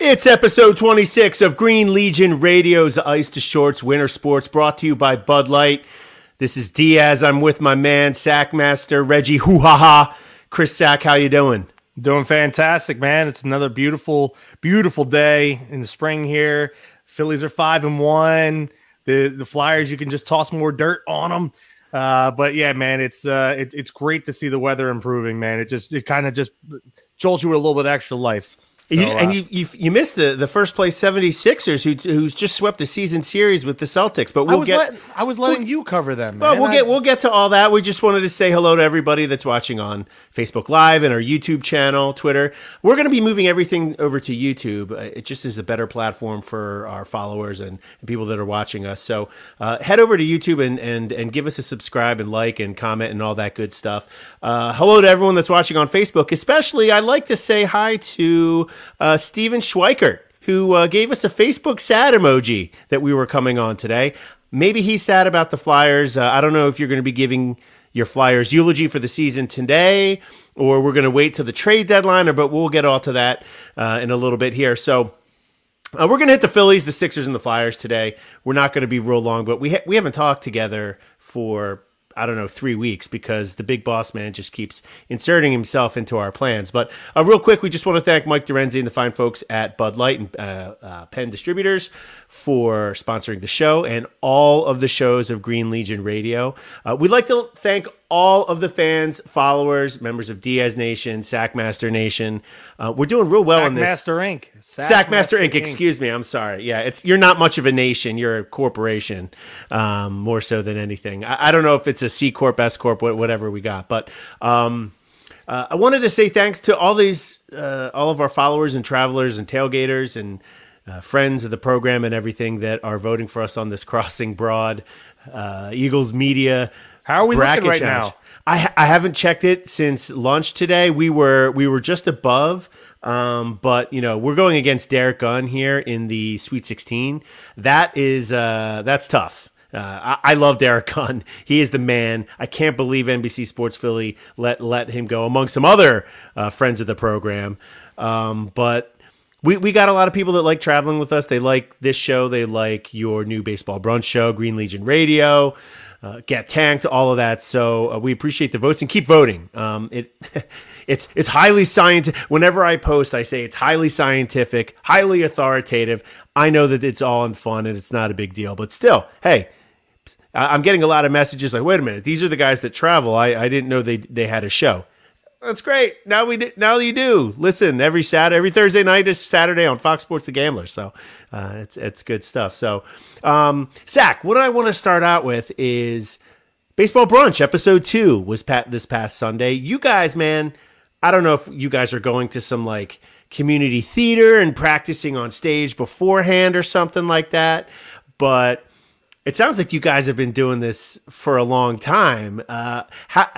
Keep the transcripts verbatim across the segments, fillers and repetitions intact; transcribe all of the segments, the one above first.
It's episode twenty-six of Green Legion Radio's Ice to Shorts Winter Sports, brought to you by Bud Light. This is Diaz. I'm with my man, Sackmaster, Reggie Hoo-Ha-Ha. Chris Sack, how you doing? Doing fantastic, man. It's another beautiful, beautiful day in the spring here. Phillies are five and one. The the Flyers, you can just toss more dirt on them. Uh, but yeah, man, it's uh, it, it's great to see the weather improving, man. It just it kind of just jolts you with a little bit of extra life. So, you, and uh, you, you you missed the, the first place seventy-sixers who who's just swept the season series with the Celtics. But we'll I was get let, I was letting we'll, you cover them. Man. Well, we'll I, get we'll get to all that. We just wanted to say hello to everybody that's watching on Facebook Live and our YouTube channel, Twitter. We're going to be moving everything over to YouTube. It just is a better platform for our followers and, and people that are watching us. So uh, head over to YouTube and, and and give us a subscribe and like and comment and all that good stuff. Uh, hello to everyone that's watching on Facebook. Especially, I'd like to say hi to uh, Steven Schweikert, who uh, gave us a Facebook sad emoji that we were coming on today. Maybe he's sad about the Flyers. Uh, I don't know if you're going to be giving your Flyers eulogy for the season today, or we're going to wait till the trade deadline, or but we'll get all to that uh, in a little bit here. So uh, we're going to hit the Phillies, the Sixers, and the Flyers today. We're not going to be real long, but we ha- we haven't talked together for I don't know, three weeks because the big boss man just keeps inserting himself into our plans. But uh, real quick, we just want to thank Mike Dorenzi and the fine folks at Bud Light and uh, uh, Penn Distributors for sponsoring the show and all of the shows of Green Legion Radio. Uh, we'd like to thank all of the fans, followers, members of Diaz Nation, Sackmaster Nation. Uh, we're doing real well in this. Sackmaster Incorporated. Sackmaster, Sackmaster Incorporated. Excuse me. I'm sorry. Yeah, it's you're not much of a nation. You're a corporation, um, more so than anything. I, I don't know if it's a C Corp, S Corp, whatever we got. But um, uh, I wanted to say thanks to all these, uh, all of our followers and travelers and tailgaters and uh, friends of the program and everything that are voting for us on this Crossing Broad uh, Eagles Media. How are we bracket looking right challenge. now? I I haven't checked it since lunch today. We were we were just above, um, but you know we're going against Derek Gunn here in the Sweet sixteen. That is uh, that's tough. Uh, I, I love Derek Gunn. He is the man. I can't believe N B C Sports Philly let let him go among some other uh, friends of the program. Um, but we we got a lot of people that like traveling with us. They like this show. They like your new baseball brunch show, Green Legion Radio. Uh, get tanked, all of that. So uh, we appreciate the votes and keep voting. Um, it it's it's highly scientific. Whenever I post, I say it's highly scientific, highly authoritative. I know that it's all in fun and it's not a big deal, but still, hey, I- I'm getting a lot of messages like, wait a minute, these are the guys that travel. I, I didn't know they they had a show. That's great. Now we do, now you do. Listen, every Saturday, every Thursday night is Saturday on Fox Sports The Gambler. So uh, it's it's good stuff. So, um, Zach, what I want to start out with is Baseball Brunch. Episode two was pat this past Sunday. You guys, man, I don't know if you guys are going to some like community theater and practicing on stage beforehand or something like that, but it sounds like you guys have been doing this for a long time. Uh, how,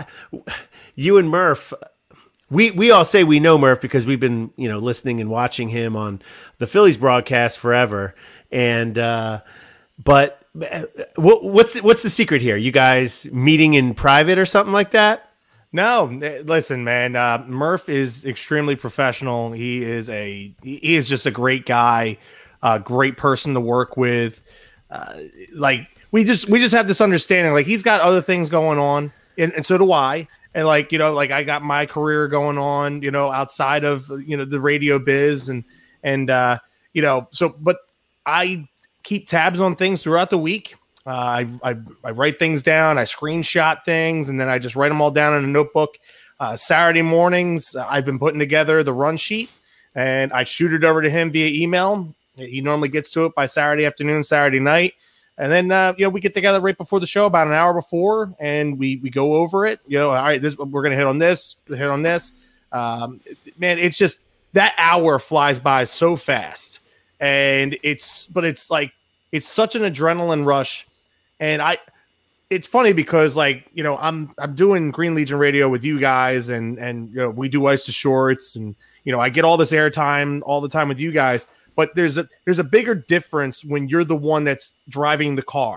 you and Murph. We we all say we know Murph because we've been, you know, listening and watching him on the Phillies broadcast forever. And uh, but what, what's the, what's the secret here? You guys meeting in private or something like that? No, listen, man. Uh, Murph is extremely professional. He is a he is just a great guy, a great person to work with. Uh, like we just we just have this understanding. Like he's got other things going on, and, and so do I. And like, you know, like I got my career going on, you know, outside of, you know, the radio biz and, and, uh, you know, so, but I keep tabs on things throughout the week. Uh, I, I, I write things down, I screenshot things, and then I just write them all down in a notebook. Uh, Saturday mornings, I've been putting together the run sheet and I shoot it over to him via email. He normally gets to it by Saturday afternoon, Saturday night. And then, uh, you know, we get together right before the show, about an hour before, and we we go over it. You know, all right, this we're going to hit on this, hit on this. Um, man, it's just that hour flies by so fast, and it's but it's like it's such an adrenaline rush. And I, it's funny because like you know I'm I'm doing Green Legion Radio with you guys, and and you know we do Ice to Shorts, and you know I get all this airtime all the time with you guys. But there's a there's a bigger difference when you're the one that's driving the car.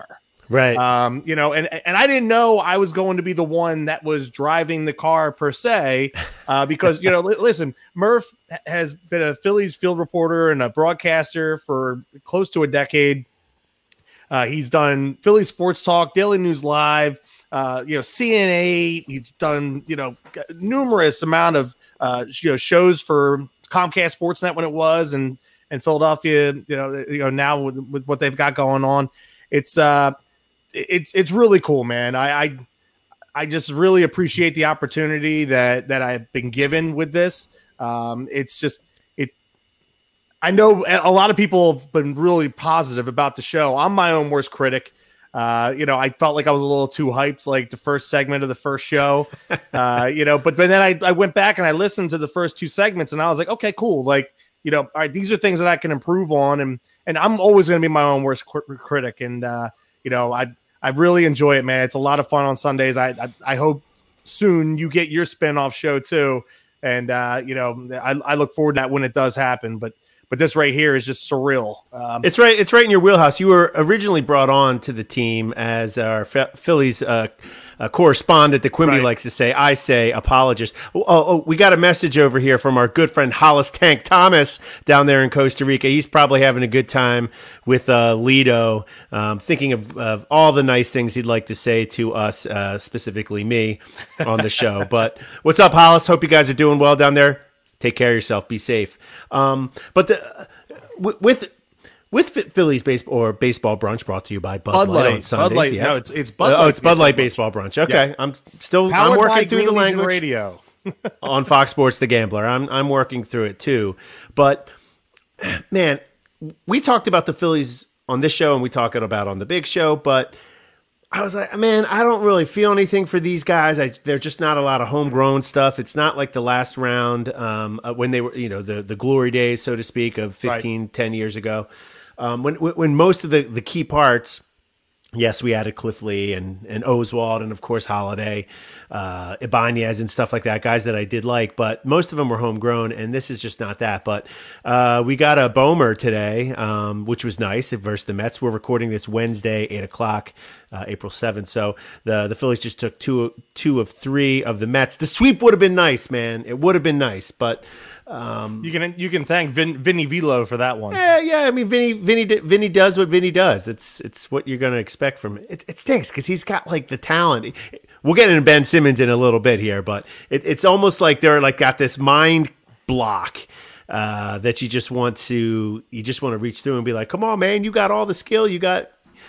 Right. Um, you know, and and I didn't know I was going to be the one that was driving the car per se, uh, because you know, li- listen, Murph has been a Phillies field reporter and a broadcaster for close to a decade. Uh, he's done Philly Sports Talk, Daily News Live, uh, you know, C N A. He's done, you know, numerous amount of uh, you know shows for Comcast Sportsnet when it was, and and Philadelphia. You know, you know now with, with what they've got going on, it's uh, it's it's really cool, man. I, I I just really appreciate the opportunity that that I've been given with this. Um, it's just I know a lot of people have been really positive about the show. I'm my own worst critic. Uh, you know, I felt like I was a little too hyped, like the first segment of the first show. Uh, you know, but, but then I, I went back and I listened to the first two segments, and I was like, okay, cool. Like, you know, all right, these are things that I can improve on, and and I'm always going to be my own worst cr- critic. And uh, you know, I I really enjoy it, man. It's a lot of fun on Sundays. I I, I hope soon you get your spinoff show too, and uh, you know, I, I look forward to that when it does happen. But But this right here is just surreal. Um, it's right. It's right in your wheelhouse. You were originally brought on to the team as our F- Phillies uh, uh, correspondent, that Quimby Right. likes to say. I say apologist. Oh, oh, we got a message over here from our good friend Hollis Tank Thomas down there in Costa Rica. He's probably having a good time with uh, Lido, um, thinking of, of all the nice things he'd like to say to us, uh, specifically me, on the show. But what's up, Hollis? Hope you guys are doing well down there. Take care of yourself. Be safe. Um, but the, uh, with with Phillies baseball or baseball brunch, brought to you by Bud, Bud Light, Light. on Sundays. Bud Light. Yeah. No, it's it's Bud Uh, Light. oh, it's Bud Light Baseball baseball brunch. Okay, Yes. I'm still Powered I'm by working through the Green Legion language Radio. on Fox Sports The Gambler. I'm I'm working through it too. But man, we talked about the Phillies on this show, and we talked about on the big show, but I was like, man, I don't really feel anything for these guys. I, they're just not a lot of homegrown stuff. It's not like the last round um, uh, when they were, you know, the, the glory days, so to speak, of fifteen, right. ten years ago. Um, when when most of the, the key parts, yes, we added Cliff Lee and, and Oswald and, of course, Holiday, uh, Ibanez and stuff like that, guys that I did like, but most of them were homegrown, and this is just not that. But uh, we got a Bomer today, um, which was nice, versus the Mets. We're recording this Wednesday, eight o'clock, uh, April seventh. So the the Phillies just took two, two of three of the Mets. The sweep would have been nice, man. It would have been nice, but... Um, you can you can thank Vin, Vinny Velo for that one. Yeah, yeah. I mean, Vinny, Vinny, Vinny does what Vinny does. It's it's what you're going to expect from it. It, it stinks because he's got like the talent. We'll get into Ben Simmons in a little bit here, but it, it's almost like they're like got this mind block uh, that you just want to you just want to reach through and be like, come on, man, you got all the skill, you got.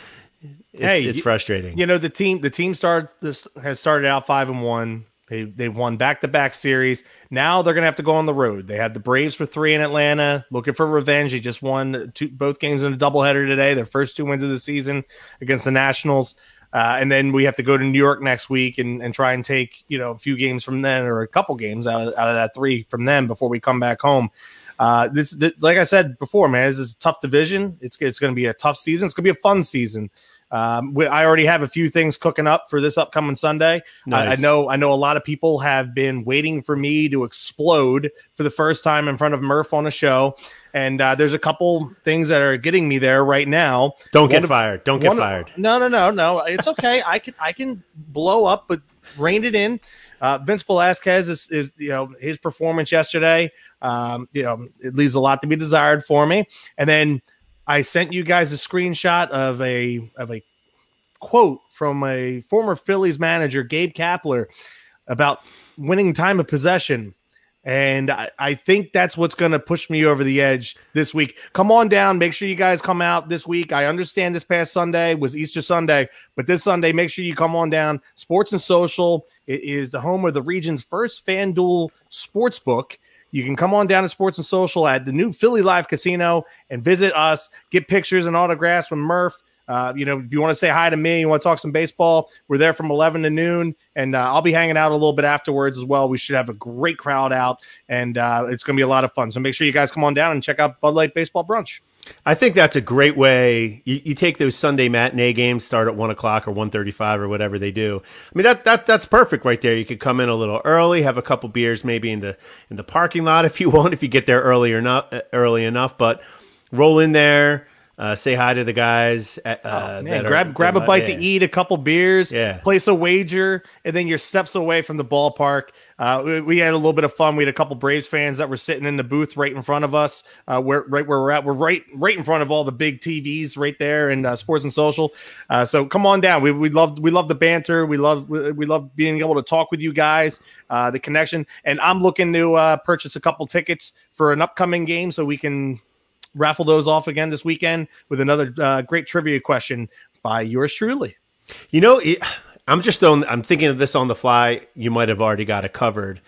It's, hey, it's you, frustrating. You know, the team the team started this has started out five and one. They they won back to back series. Now they're gonna have to go on the road. They had the Braves for three in Atlanta, looking for revenge. They just won two, both games in a doubleheader today. Their first two wins of the season against the Nationals, uh, and then we have to go to New York next week and, and try and take you know a few games from them or a couple games out of out of that three from them before we come back home. Uh, this, this like I said before, man, this is a tough division. It's it's going to be a tough season. It's going to be a fun season. Um, we, I already have a few things cooking up for this upcoming Sunday. Nice. I, I know, I know a lot of people have been waiting for me to explode for the first time in front of Murph on a show. And uh, there's a couple things that are getting me there right now. Don't get of, fired. Don't get fired. Of, no, no, no, no. It's okay. I can, I can blow up, but rein it in. Uh, Vince Velasquez is, is, you know, his performance yesterday. Um, you know, it leaves a lot to be desired for me. And then I sent you guys a screenshot of a of a quote from a former Phillies manager, Gabe Kapler, about winning time of possession. And I, I think that's what's going to push me over the edge this week. Come on down. Make sure you guys come out this week. I understand this past Sunday was Easter Sunday, but this Sunday, make sure you come on down. Sports and Social, it is the home of the region's first FanDuel sports book. You can come on down to Sports and Social at the new Philly Live Casino and visit us, get pictures and autographs from Murph. Uh, you know, if you want to say hi to me, you want to talk some baseball, we're there from eleven to noon, and uh, I'll be hanging out a little bit afterwards as well. We should have a great crowd out, and uh, it's going to be a lot of fun. So make sure you guys come on down and check out Bud Light Baseball Brunch. I think that's a great way. You, you take those Sunday matinee games, start at one o'clock or one thirty-five or whatever they do. I mean, that that that's perfect right there. You could come in a little early, have a couple beers maybe in the in the parking lot if you want, if you get there early or not early enough. But roll in there, Uh, say hi to the guys. Uh, Oh, man, that grab are, grab a that- bite yeah. to eat, a couple beers, Yeah. place a wager, and then you're steps away from the ballpark. Uh, we, we had a little bit of fun. We had a couple Braves fans that were sitting in the booth right in front of us. Uh, where right where we're at, we're right right in front of all the big T Vs right there in uh, Sports and Social. Uh, so come on down. We we love we love the banter. We love we, we love being able to talk with you guys. Uh, the connection, and I'm looking to uh, purchase a couple tickets for an upcoming game so we can raffle those off again this weekend with another uh, great trivia question by yours truly. You know, it, I'm just on. I'm thinking of this on the fly. You might have already got it covered.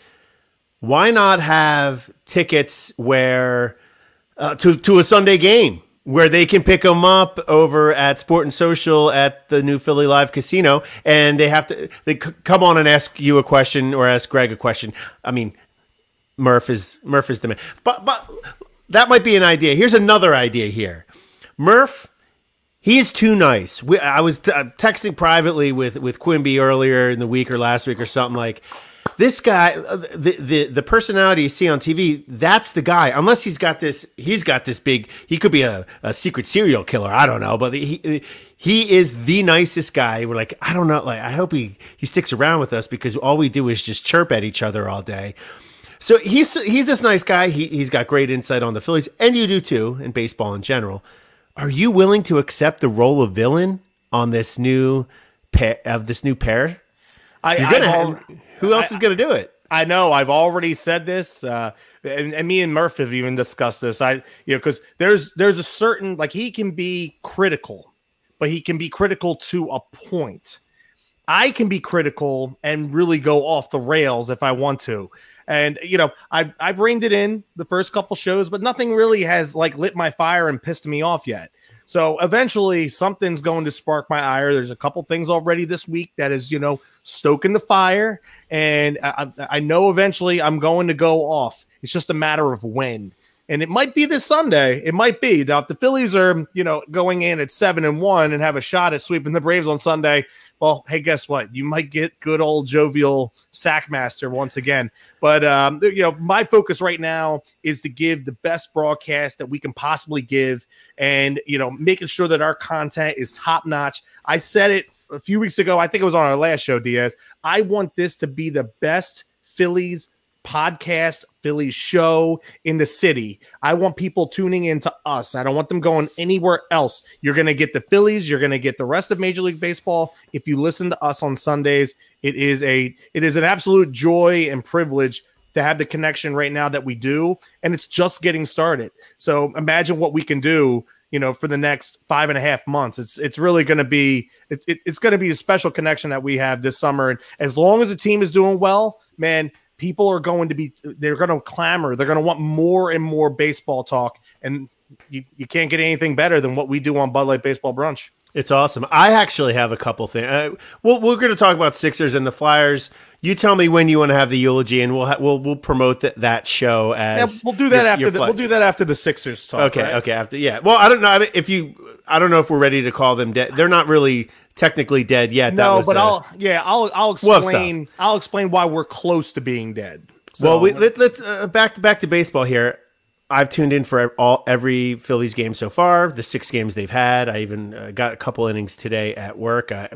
Why not have tickets where uh, to to a Sunday game where they can pick them up over at Sport and Social at the new Philly Live Casino, and they have to they c- come on and ask you a question or ask Greg a question. I mean, Murph is Murph is the man, but but that might be an idea. Here's another idea here, Murph. He is too nice. We, I was t- texting privately with, with Quimby earlier in the week or last week or something like, this guy, the, the the personality you see on T V, that's the guy. Unless he's got this, he's got this big. He could be a, a secret serial killer. I don't know, but he he is the nicest guy. We're like, I don't know. Like, I hope he he sticks around with us because all we do is just chirp at each other all day. So he's he's this nice guy. He he's got great insight on the Phillies, and you do too, and baseball in general. Are you willing to accept the role of villain on this new pair of this new pair? I, You're gonna. I've Have, who else I, is gonna do it? I know I've already said this, uh, and, and me and Murph have even discussed this. I, you know, because there's there's a certain like he can be critical, but he can be critical to a point. I can be critical and really go off the rails if I want to. And, you know, I've, I've reined it in the first couple shows, but nothing really has like lit my fire and pissed me off yet. So eventually something's going to spark my ire. There's a couple things already this week that is, you know, stoking the fire. And I, I know eventually I'm going to go off. It's just a matter of when. And it might be this Sunday. It might be. Now, if the Phillies are, you know, going in at seven and one and have a shot at sweeping the Braves on Sunday, well, hey, guess what? You might get good old jovial Sackmaster once again. But, um, you know, my focus right now is to give the best broadcast that we can possibly give and, you know, making sure that our content is top notch. I said it a few weeks ago. I think it was on our last show, Diaz. I want this to be the best Phillies podcast, Phillies show in the city. I want people tuning into us. I don't want them going anywhere else. You're going to get the Phillies. You're going to get the rest of Major League Baseball. If you listen to us on Sundays, it is a it is an absolute joy and privilege to have the connection right now that we do. And it's just getting started. So imagine what we can do, you know, for the next five and a half months. It's it's really going to be it's it, it's going to be a special connection that we have this summer. And as long as the team is doing well, man, people are going to be, they're going to clamor. They're going to want more and more baseball talk. And you, you can't get anything better than what we do on Bud Light Baseball Brunch. It's awesome. I actually have a couple things. Uh, we'll, we're going to talk about Sixers and the Flyers. You tell me when you want to have the eulogy, and we'll ha- we'll we'll promote th- that show as yeah, we'll do that your, after your the, fly- we'll do that after the Sixers talk. Okay, right? okay, after yeah. Well, I don't know I mean, if you. I don't know if we're ready to call them dead. They're not really technically dead yet. No, that was but a, I'll yeah I'll I'll explain I'll explain why we're close to being dead. So, well, we, let, let's uh, back back to baseball here. I've tuned in for all every Phillies game so far. The six games they've had. I even uh, got a couple innings today at work. I,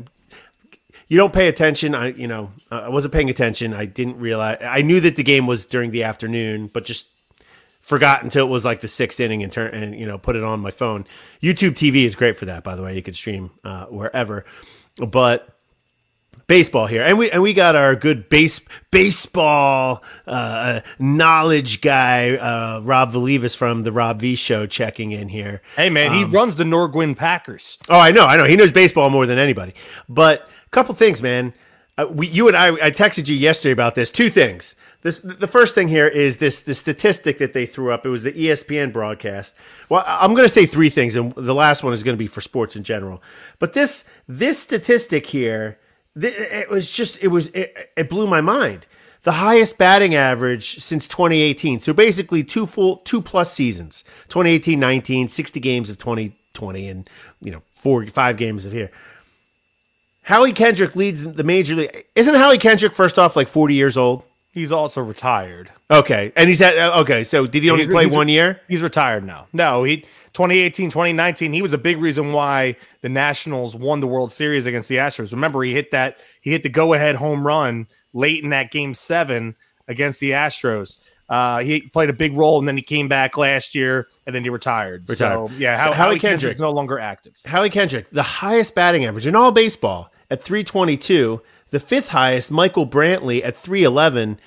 you don't pay attention. I you know I wasn't paying attention. I didn't realize. I knew that the game was during the afternoon, but just forgot until it was like the sixth inning and turn and you know put it on my phone. YouTube T V is great for that, by the way. You can stream uh, wherever, but. Baseball here, and we and we got our good base baseball uh, knowledge guy uh, Rob Valivas from the Rob V Show checking in here. Hey man, um, he runs the Norgwin Packers. Oh, I know, I know. He knows baseball more than anybody. But a couple things, man. Uh, we, you and I, I texted you yesterday about this. Two things. This the first thing here is this the statistic that they threw up. It was the E S P N broadcast. Well, I'm going to say three things, and the last one is going to be for sports in general. But this this statistic here. It was just, it was, it, it blew my mind. The highest batting average since twenty eighteen. So basically two full, two plus seasons, twenty eighteen nineteen, sixty games of twenty twenty and, you know, forty-five games of here. Howie Kendrick leads the major league. Isn't Howie Kendrick first off like forty years old? He's also retired. Okay, and he's at okay. So did he only He's- play he's- one year? He's retired now. No, he twenty eighteen, twenty nineteen, he was a big reason why the Nationals won the World Series against the Astros. Remember, he hit that he hit the go-ahead home run late in that game seven against the Astros. Uh, he played a big role, and then he came back last year, and then he retired. Retired. So, yeah, So how, Howie Howie Kendrick- Kendrick's no longer active. Howie Kendrick, the highest batting average in all baseball at three twenty-two. The fifth highest, Michael Brantley at three eleven.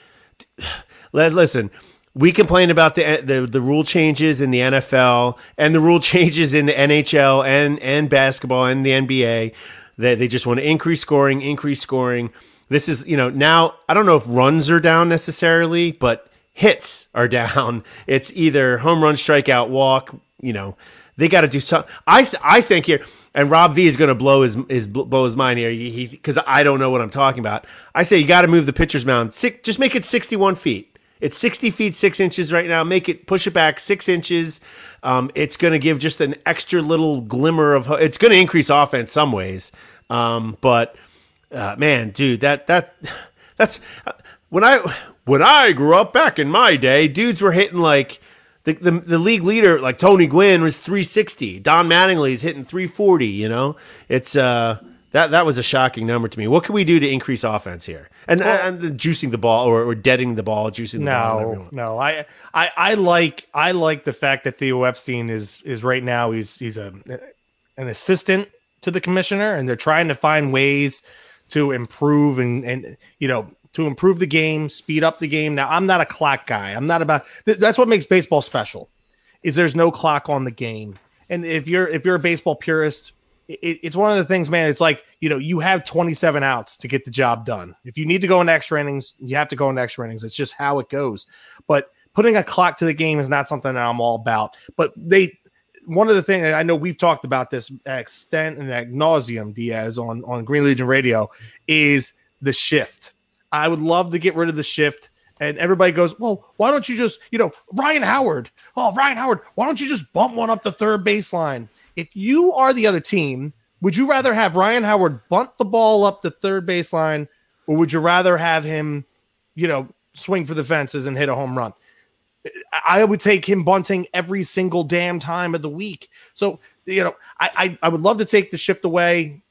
Listen, we complain about the, the the rule changes in the N F L and the rule changes in the N H L and and basketball and the N B A. That they just want to increase scoring, increase scoring. This is, you know, now I don't know if runs are down necessarily, but hits are down. It's either home run, strikeout, walk. You know, they got to do something. I th- I think here, and Rob V is going to blow his his blow his mind here. He because I don't know what I'm talking about. I say you got to move the pitcher's mound. Six, just make it sixty-one feet. It's sixty feet, six inches right now. Make it, push it back six inches. Um, it's going to give just an extra little glimmer of, it's going to increase offense some ways. Um, but, uh, man, dude, that, that, that's, when I, when I grew up back in my day, dudes were hitting like, the, the, the league leader, like Tony Gwynn was three sixty. Don Mattingly's hitting three forty, you know? It's, uh, That that was a shocking number to me. What can we do to increase offense here? And, well, and, and juicing the ball or, or deading the ball, juicing the no, ball. No, I, I I like I like the fact that Theo Epstein is is right now he's he's a an assistant to the commissioner, and they're trying to find ways to improve and and you know to improve the game, speed up the game. Now, I'm not a clock guy. I'm not about that's what makes baseball special. Is there's no clock on the game, and if you're if you're a baseball purist. It, it's one of the things, man. It's like, you know, you have twenty-seven outs to get the job done. If you need to go into extra innings, you have to go into extra innings. It's just how it goes. But putting a clock to the game is not something that I'm all about. But they, one of the things I know we've talked about this extent and ad nauseum, Diaz, on, on Green Legion Radio, is the shift. I would love to get rid of the shift. And everybody goes, well, why don't you just, you know, Ryan Howard. Oh, Ryan Howard, why don't you just bump one up the third baseline? If you are the other team, would you rather have Ryan Howard bunt the ball up the third baseline, or would you rather have him, you know, swing for the fences and hit a home run? I would take him bunting every single damn time of the week. So, you know, I I, I would love to take the shift away.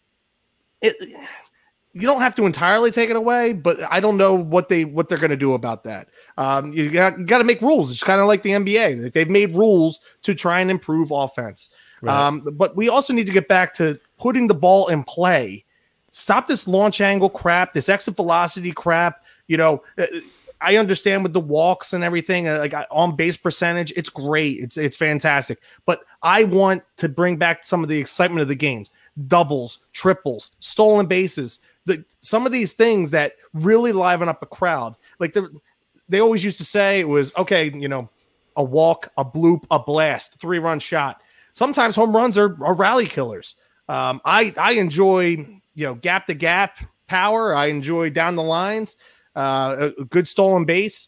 It, you don't have to entirely take it away, but I don't know what they what they're going to do about that. Um, you got, you got to make rules. It's kind of like the N B A. They've made rules to try and improve offense. Right. Um, but we also need to get back to putting the ball in play. Stop this launch angle crap, this exit velocity crap. You know, I understand with the walks and everything, like on base percentage, it's great. It's it's fantastic. But I want to bring back some of the excitement of the games. Doubles, triples, stolen bases. The, some of these things that really liven up a crowd. Like the, they always used to say it was, okay, you know, a walk, a bloop, a blast, three-run shot. Sometimes home runs are, are rally killers. Um, I I enjoy you know gap to gap power. I enjoy down the lines, uh, a, a good stolen base.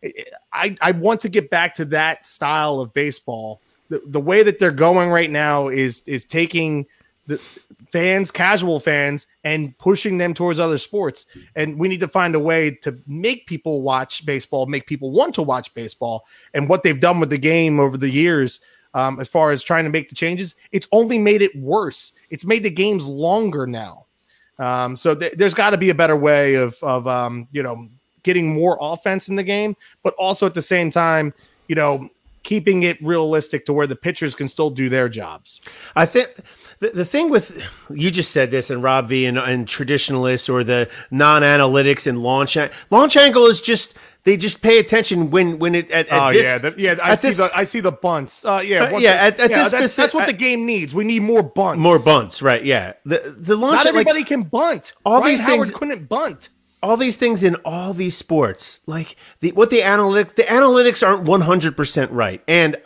I I want to get back to that style of baseball. The the way that they're going right now is is taking the fans, casual fans, and pushing them towards other sports. And we need to find a way to make people watch baseball, make people want to watch baseball. And what they've done with the game over the years. Um, as far as trying to make the changes, it's only made it worse. It's made the games longer now. Um, so th- there's got to be a better way of, of um, you know, getting more offense in the game, but also at the same time, you know, keeping it realistic to where the pitchers can still do their jobs. I think the, the thing with, you just said this, and Rob V and, and traditionalists or the non-analytics and launch, launch angle is just, they just pay attention when when it at, at oh this, yeah the, yeah I see this, the I see the bunts uh, yeah uh, yeah at, at yeah, this that's, specific, that's what the game needs. We need more bunts more bunts right yeah the the launch not everybody like, can bunt. All Ryan these Howard things couldn't bunt. All these things in all these sports, like the what the analytics the analytics aren't one hundred percent right, and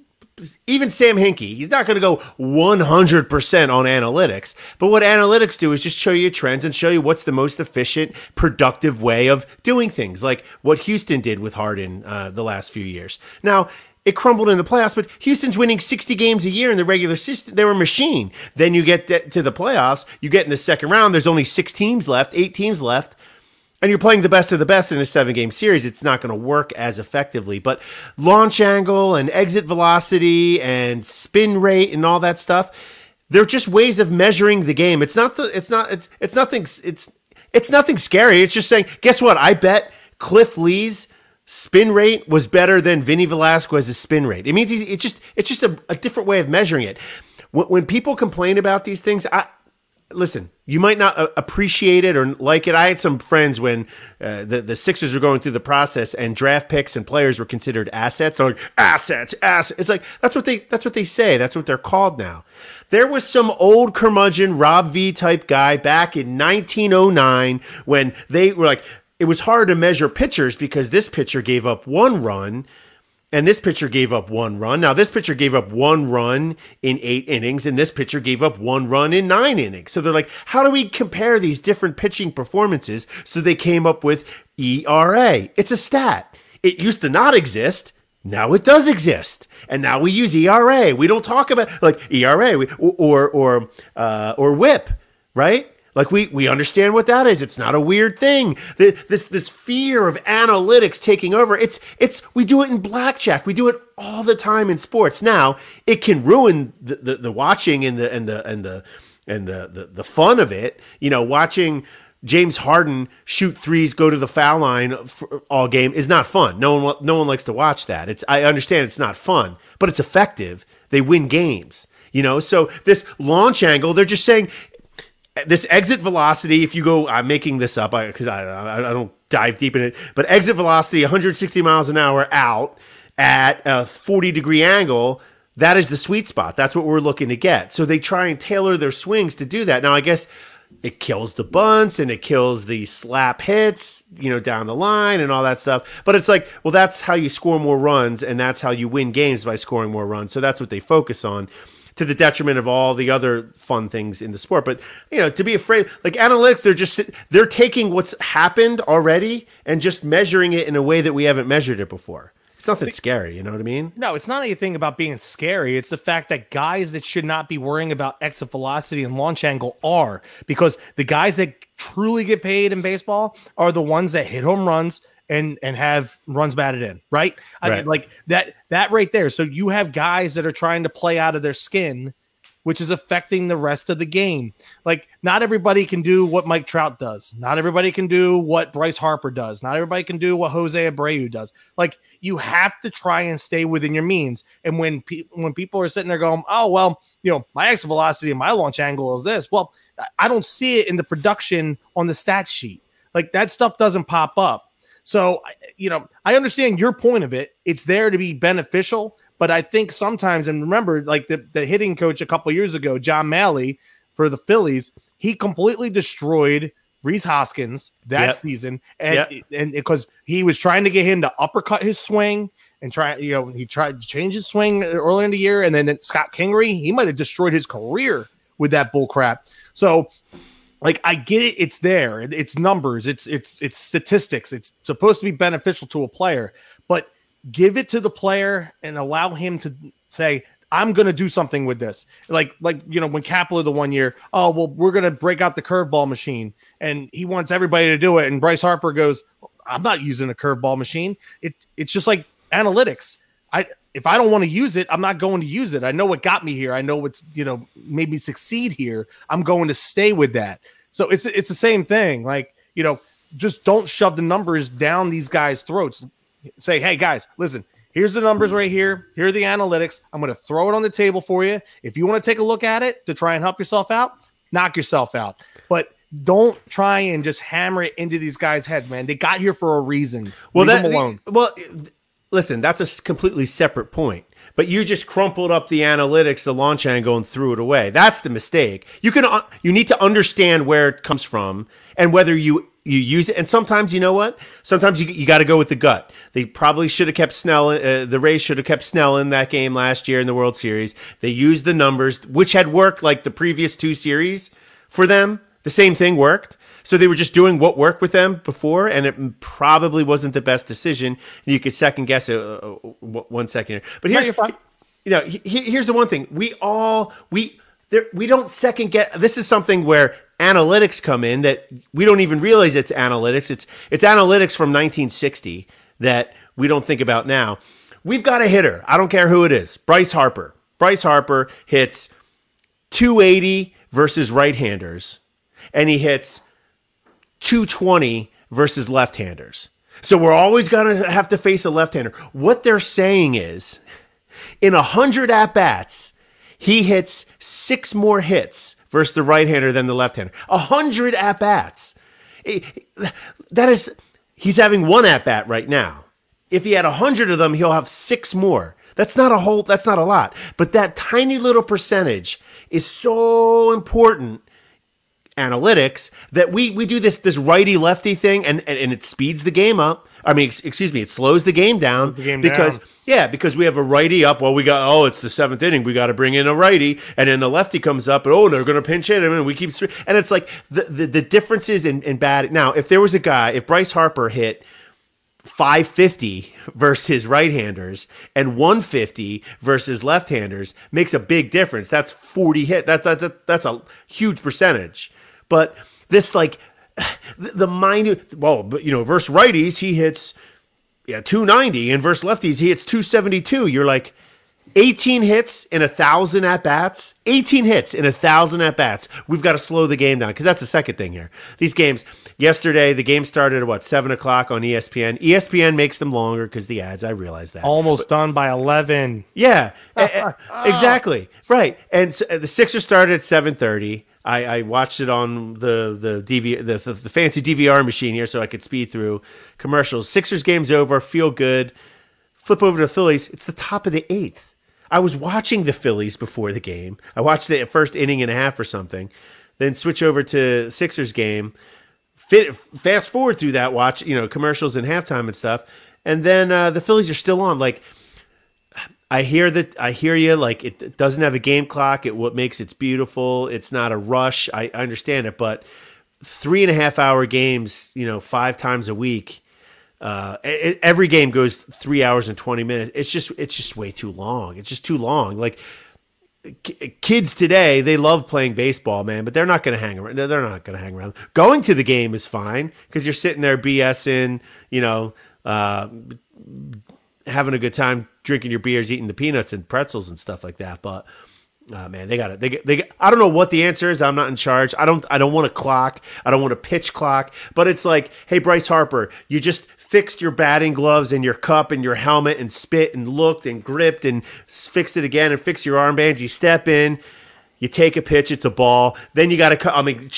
even Sam Hinkie, he's not going to go one hundred percent on analytics. But what analytics do is just show you trends and show you what's the most efficient, productive way of doing things, like what Houston did with Harden uh, the last few years. Now, it crumbled in the playoffs, but Houston's winning sixty games a year in the regular season. They were a machine. Then you get to the playoffs, you get in the second round, there's only six teams left, eight teams left. and you're playing the best of the best in a seven game series, it's not going to work as effectively. But launch angle and exit velocity and spin rate and all that stuff, they're just ways of measuring the game. It's not the, it's not, it's, it's nothing, it's, it's nothing scary. It's just saying, guess what? I bet Cliff Lee's spin rate was better than Vinny Velasquez's spin rate. It means he's, it's just, it's just a, a different way of measuring it. When, when people complain about these things, I, listen, you might not appreciate it or like it. I had some friends when uh, the, the Sixers were going through the process and draft picks and players were considered assets. So like, assets, assets. It's like, that's what they, that's what they say. That's what they're called now. There was some old curmudgeon Rob V type guy back in nineteen oh nine when they were like, it was hard to measure pitchers because this pitcher gave up one run and this pitcher gave up one run. Now, this pitcher gave up one run in eight innings, and this pitcher gave up one run in nine innings. So they're like, how do we compare these different pitching performances? So they came up with E R A. It's a stat. It used to not exist. Now it does exist. And now we use E R A. We don't talk about like E R A or or or, uh, or whip, right? Like we we understand what that is. It's not a weird thing. The, this this fear of analytics taking over. It's it's we do it in blackjack. We do it all the time in sports. Now it can ruin the, the, the watching and the and the and the and the, the the fun of it. You know, watching James Harden shoot threes, go to the foul line for all game is not fun. No one no one likes to watch that. It's I understand it's not fun, but it's effective. They win games. You know, so this launch angle, they're just saying. This exit velocity, if you go, I'm making this up because I, I, I don't dive deep in it, but exit velocity, one hundred sixty miles an hour out at a forty degree angle, that is the sweet spot. That's what we're looking to get. So they try and tailor their swings to do that. Now, I guess it kills the bunts and it kills the slap hits, you know, down the line and all that stuff. But it's like, well, that's how you score more runs and that's how you win games by scoring more runs. So that's what they focus on, to the detriment of all the other fun things in the sport. But, you know, to be afraid, like analytics, they're just, they're taking what's happened already and just measuring it in a way that we haven't measured it before. It's nothing scary, you know what I mean? No, it's not anything about being scary. It's the fact that guys that should not be worrying about exit velocity and launch angle are, because the guys that truly get paid in baseball are the ones that hit home runs and and have runs batted in, right? I right. mean, like that that right there. So you have guys that are trying to play out of their skin, which is affecting the rest of the game. Like, not everybody can do what Mike Trout does. Not everybody can do what Bryce Harper does. Not everybody can do what Jose Abreu does. Like, you have to try and stay within your means. And when pe- when people are sitting there going, oh, well, you know, my exit velocity and my launch angle is this. Well, I don't see it in the production on the stat sheet. Like, that stuff doesn't pop up. So, you know, I understand your point of it. It's there to be beneficial, but I think sometimes, and remember, like the, the hitting coach a couple years ago, John Malley for the Phillies, he completely destroyed Rhys Hoskins that yep. season. And yep. and because he was trying to get him to uppercut his swing and try, you know, he tried to change his swing earlier in the year. And then Scott Kingery, he might have destroyed his career with that bull crap. So, like, I get it. It's there. It's numbers. It's it's it's statistics. It's supposed to be beneficial to a player, but give it to the player and allow him to say, I'm going to do something with this. Like, like you know, when Kapler the one year, oh, well, we're going to break out the curveball machine, and he wants everybody to do it. And Bryce Harper goes, I'm not using a curveball machine. It It's just like analytics. I If I don't want to use it, I'm not going to use it. I know what got me here. I know what's, you know, made me succeed here. I'm going to stay with that. So it's it's the same thing. Like, you know, just don't shove the numbers down these guys' throats. Say, hey, guys, listen, here's the numbers right here. Here are the analytics. I'm going to throw it on the table for you. If you want to take a look at it to try and help yourself out, knock yourself out. But don't try and just hammer it into these guys' heads, man. They got here for a reason. Well, Leave that, them alone. Well, listen, that's a completely separate point. But you just crumpled up the analytics, the launch angle, and threw it away. That's the mistake. You can uh, you need to understand where it comes from and whether you, you use it. And sometimes, you know what? Sometimes you you got to go with the gut. They probably should have kept Snell. Uh, the Rays should have kept Snell in that game last year in the World Series. They used the numbers, which had worked like the previous two series for them. The same thing worked. So they were just doing what worked with them before, and it probably wasn't the best decision. You could second guess it uh, one second. But here's, no, you know, he, here's the one thing: we all we there we don't second guess. This is something where analytics come in that we don't even realize it's analytics. It's it's analytics from nineteen sixty that we don't think about now. We've got a hitter. I don't care who it is. Bryce Harper. Bryce Harper hits two eighty versus right-handers, and he hits two twenty versus left-handers. So we're always going to have to face a left-hander. What they're saying is, in one hundred at-bats, he hits six more hits versus the right-hander than the left-hander. one hundred at-bats. That is, he's having one at-bat right now. If he had one hundred of them, he'll have six more. That's not a whole, that's not a lot. But that tiny little percentage is so important, analytics, that we we do this this righty lefty thing, and, and and it speeds the game up. I mean, ex- excuse me, it slows the game down the game because down. yeah, because we have a righty up. Well, we got oh, it's the seventh inning. We got to bring in a righty, and then the lefty comes up, and oh, they're going to pinch hit him, and we keep and it's like the the, the differences in, in bad. Now, if there was a guy, if Bryce Harper hit five fifty versus right-handers and one fifty versus left-handers, makes a big difference. That's forty hit. That, that's a, that's a huge percentage. But this, like, the, the minute, well, but, you know, versus righties, he hits yeah two ninety, and versus lefties, he hits two seventy-two. You're like, eighteen hits in a thousand at bats. eighteen hits in a thousand at bats. We've got to slow the game down because that's the second thing here. These games. Yesterday, the game started at what seven o'clock on E S P N. E S P N makes them longer because the ads. I realize that. Almost but, done by eleven. Yeah, exactly right. And so the Sixers started at seven thirty. I, I watched it on the the, D V, the the the fancy D V R machine here, so I could speed through commercials. Sixers game's over. Feel good. Flip over to the Phillies. It's the top of the eighth. I was watching the Phillies before the game. I watched the first inning and a half or something. Then switch over to Sixers game. Fit, fast forward through that, watch, you know, commercials and halftime and stuff. And then uh, the Phillies are still on. Like, I hear that, I hear you. Like, it doesn't have a game clock. It what makes it's beautiful. It's not a rush. I, I understand it, but three and a half hour games, you know, five times a week. Uh, it, every game goes three hours and twenty minutes. It's just, it's just way too long. It's just too long. Like, kids today, they love playing baseball, man, but they're not going to hang around. They're not going to hang around. Going to the game is fine because you're sitting there BSing, you know, uh, having a good time, drinking your beers, eating the peanuts and pretzels and stuff like that. But uh, man, they got it. They they. I don't know what the answer is. I'm not in charge. I don't. I don't want a clock. I don't want a pitch clock. But it's like, hey, Bryce Harper, you just fixed your batting gloves and your cup and your helmet and spit and looked and gripped and fixed it again and fix your armbands. You step in, you take a pitch, it's a ball. Then you got to cut. I mean,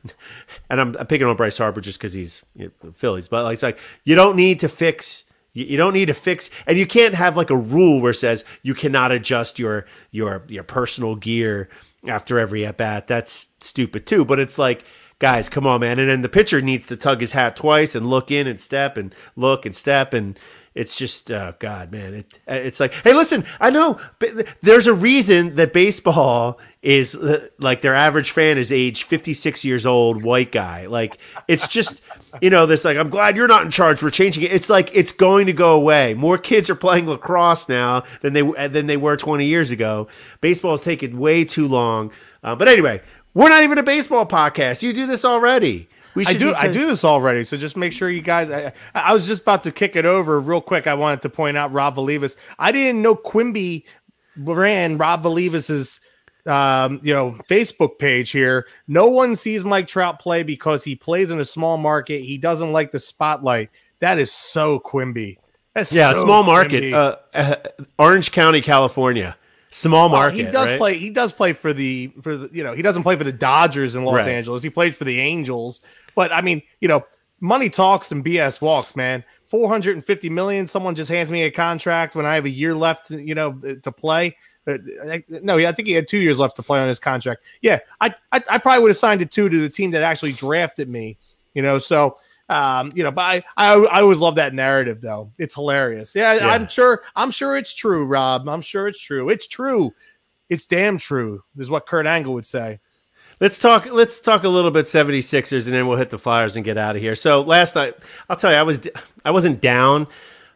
and I'm, I'm picking on Bryce Harper just because he's you know, Phillies, but like, it's like you don't need to fix. You, you don't need to fix, and you can't have like a rule where it says you cannot adjust your your your personal gear after every at bat. That's stupid too. But it's like, guys, come on, man. And then the pitcher needs to tug his hat twice and look in and step and look and step. And it's just, oh, God, man. It, it's like, hey, listen, I know but there's a reason that baseball is like their average fan is age fifty-six years old, white guy. Like, it's just, you know, this like, I'm glad you're not in charge. We're changing it. It's like, it's going to go away. More kids are playing lacrosse now than they, than they were twenty years ago. Baseball has taken way too long. Uh, but anyway, we're not even a baseball podcast. You do this already. We I do. t- I do this already. So just make sure you guys. I, I was just about to kick it over real quick. I wanted to point out Rob Valivas. I didn't know Quimby ran Rob Valivas's, um, you know, Facebook page here. No one sees Mike Trout play because he plays in a small market. He doesn't like the spotlight. That is so Quimby. That's yeah, so small market, uh, uh, Orange County, California. Small market. Well, he does right? play. He does play for the for the. You know, he doesn't play for the Dodgers in Los right. Angeles. He played for the Angels. But I mean, you know, money talks and B S walks, man. Four hundred and fifty million. Someone just hands me a contract when I have a year left, you know, to play. No, I think he had two years left to play on his contract. Yeah, I I, I probably would have signed it too to the team that actually drafted me. You know, so. Um, you know, but I, I, I always love that narrative though. It's hilarious. Yeah, yeah, I'm sure, I'm sure it's true, Rob. I'm sure it's true. It's true. It's damn true, is what Kurt Angle would say. Let's talk, let's talk a little bit seventy-sixers and then we'll hit the Flyers and get out of here. So last night, I'll tell you, I was, I wasn't down,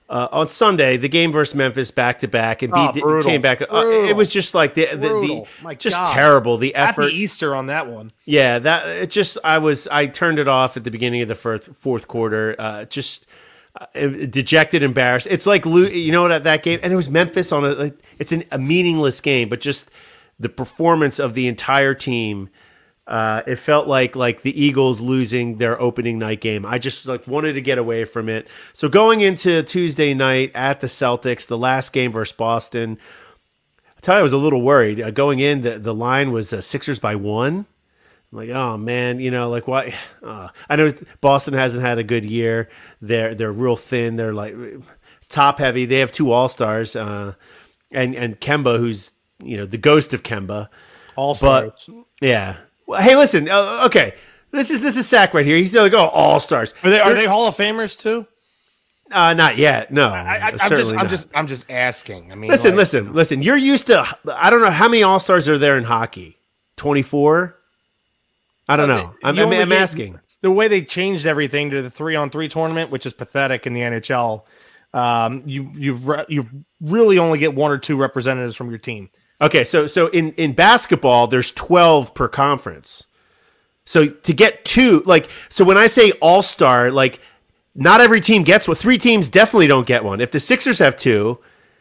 uh, on Sunday, the game versus Memphis back to back, and Oh, beat, brutal. came back. Uh, Brutal. it was just like the the, the Brutal. My just God. terrible. The effort. Happy Easter on that one. Yeah, that it just I was I turned it off at the beginning of the fourth fourth quarter. Uh, just uh, dejected, embarrassed. It's like lo- you know that that game, and it was Memphis on a. Like, it's an, a meaningless game, but just the performance of the entire team. Uh, it felt like like the Eagles losing their opening night game. I just like wanted to get away from it. So going into Tuesday night at the Celtics, the last game versus Boston. I tell you, I was a little worried uh, going in. The the line was uh, Sixers by one. I'm like, oh man, you know, like why? Uh, I know Boston hasn't had a good year. They're they're real thin. They're like top heavy. They have two All Stars, uh, and and Kemba, who's you know the ghost of Kemba. All stars. Yeah. Well, hey, listen. Uh, okay, this is this is Sack right here. He's like, oh, All Stars. Are they are they Hall of Famers too? Uh, not yet. No, I, I, I'm certainly just I'm not. just I'm just asking. I mean, Listen, like, listen, listen. You're used to. I don't know how many All Stars are there in hockey. twenty-four. I don't know. I'm, you I'm, only I'm get- asking. The way they changed everything to the three on three tournament, which is pathetic in the N H L. Um, you you re- you really only get one or two representatives from your team. Okay, so so in in basketball, there's twelve per conference. So to get two, like, so when I say All Star, like, not every team gets one. Three teams definitely don't get one. If the Sixers have two,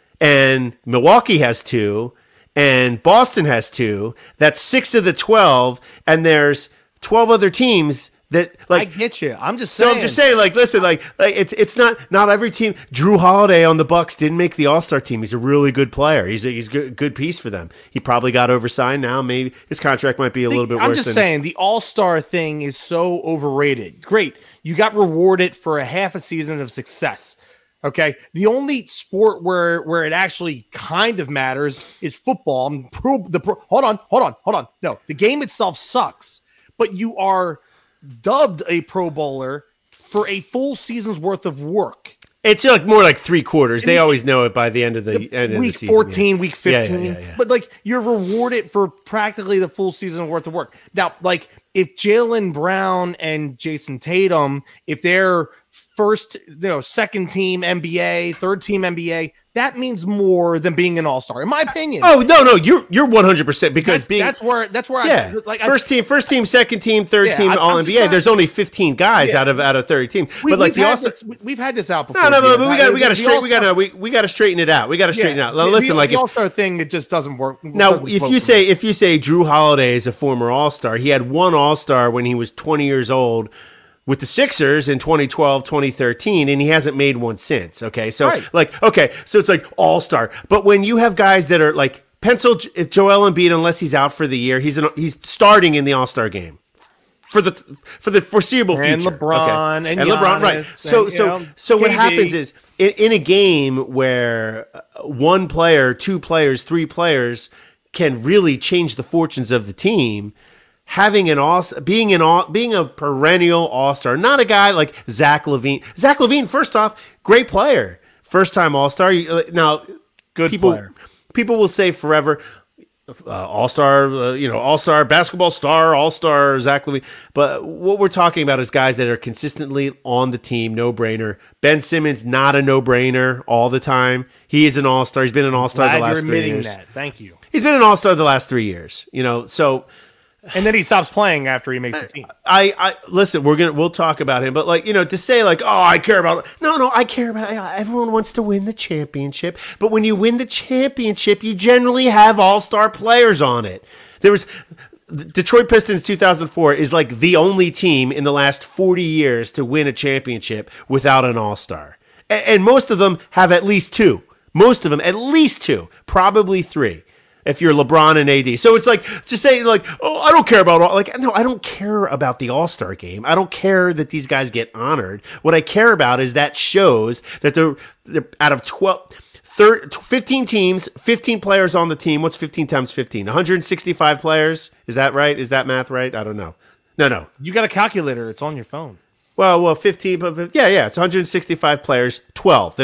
and Milwaukee has two, and Boston has two, that's six of the twelve, and there's twelve other teams that, I like, get you. I'm just so saying. I'm just saying, like, listen, like, like it's it's not not every team. Drew Holiday on the Bucks didn't make the All Star team. He's a really good player. He's a, he's a good good piece for them. He probably got oversigned now. Maybe his contract might be a little bit I'm worse. just than, saying the All Star thing is so overrated. Great, you got rewarded for a half a season of success. Okay, the only sport where where it actually kind of matters is football. I'm pro, the pro, hold on, hold on, hold on. No, the game itself sucks, but you are dubbed a Pro Bowler for a full season's worth of work. It's like more like three quarters. They the- always know it by the end of the end of the Week season. fourteen, yeah. week Yeah, yeah, fifteen. yeah, yeah. But like you're rewarded for practically the full season worth of work. Now, like if Jalen Brown and Jason Tatum, if they're first, you know, second team N B A, third team N B A, that means more than being an all-star, in my opinion. Oh no, no, you're you're one hundred percent because that's, being that's where that's where yeah, I like I- first team, first team, second team, third Yeah, team, I- all I'm N B just A. not- There's only fifteen guys Yeah. out of out of thirty teams. we, but like we've the had All-Star, this, we- we've had this out before. no, no, no, Gian. but we got we The- got to the straight we got to All-Star- we, we got to straighten it out. We got to straighten it out. the- Listen, the, like the if, all-star thing, it just doesn't work. now doesn't if float you for say me. if you say Drew Holiday is a former All-Star, he had one All-Star when he was twenty years old with the Sixers in twenty twelve, twenty thirteen, and he hasn't made one since. Okay. So Right. like, okay, so it's like All-Star. But when you have guys that are like pencil J- Joel Embiid, unless he's out for the year, he's an, he's starting in the All-Star game for the for the foreseeable And future. LeBron okay. and LeBron, right? Giannis So and, you so know, so what K D. happens is in, in a game where uh, one player, two players, three players can really change the fortunes of the team. Having an all, being an all, being a perennial all-star, not a guy like Zach LaVine. Zach LaVine, first off, great player, first time all-star. Now, Good people, player. people will say forever, uh, all-star, uh, you know, all-star basketball star, all-star Zach LaVine. But what we're talking about is guys that are consistently on the team, no-brainer. Ben Simmons, not a no-brainer all the time. He is an all-star. He's been an all-star Glad the last you're three admitting years. that. Thank you. He's been an all-star the last three years. You know, so. And then he stops playing after he makes the team. I, I listen. We're gonna we'll talk about him, but like you know, to say like, oh, I care about no, no, I care about. Everyone wants to win the championship, but when you win the championship, you generally have all star players on it. There was the Detroit Pistons two thousand four is like the only team in the last forty years to win a championship without an all star, and, and most of them have at least two. Most of them at least two, probably three. If you're LeBron and A D. So it's like to say like, oh, I don't care about all like no, I don't care about the All-Star game. I don't care that these guys get honored. What I care about is that shows that they're, they're out of twelve, thirteen, fifteen teams, fifteen players on the team. What's fifteen times fifteen? one hundred sixty-five players. Is that right? Is that math right? I don't know. No, no. You got a calculator. It's on your phone. Well, well, fifteen, but yeah, yeah, it's one hundred sixty-five players, twelve. They're the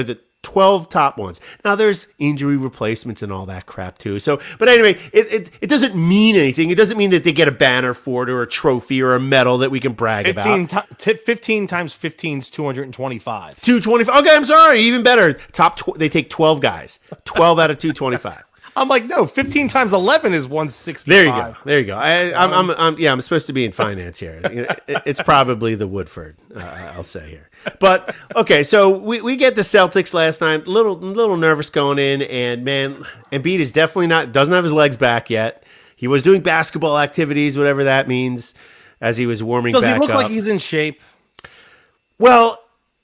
twelve top ones. Now there's injury replacements and all that crap too. So, but anyway, it, it, it doesn't mean anything. It doesn't mean that they get a banner for it or a trophy or a medal that we can brag fifteen about. T- fifteen times fifteen is two hundred twenty-five. two twenty-five. Okay, I'm sorry. Even better. Top. Tw- they take twelve guys. twelve out of two twenty-five. I'm like, no, fifteen times eleven is one sixty-five. There you go. There you go. I, I'm, I'm, I'm, yeah, I'm supposed to be in finance here. You know, it, it's probably the Woodford, uh, I'll say here. But okay, so we, we get the Celtics last night. Little little nervous going in, and man, Embiid is definitely not doesn't have his legs back yet. He was doing basketball activities, whatever that means, as he was warming Does back up. Does he look like he's in shape? Well,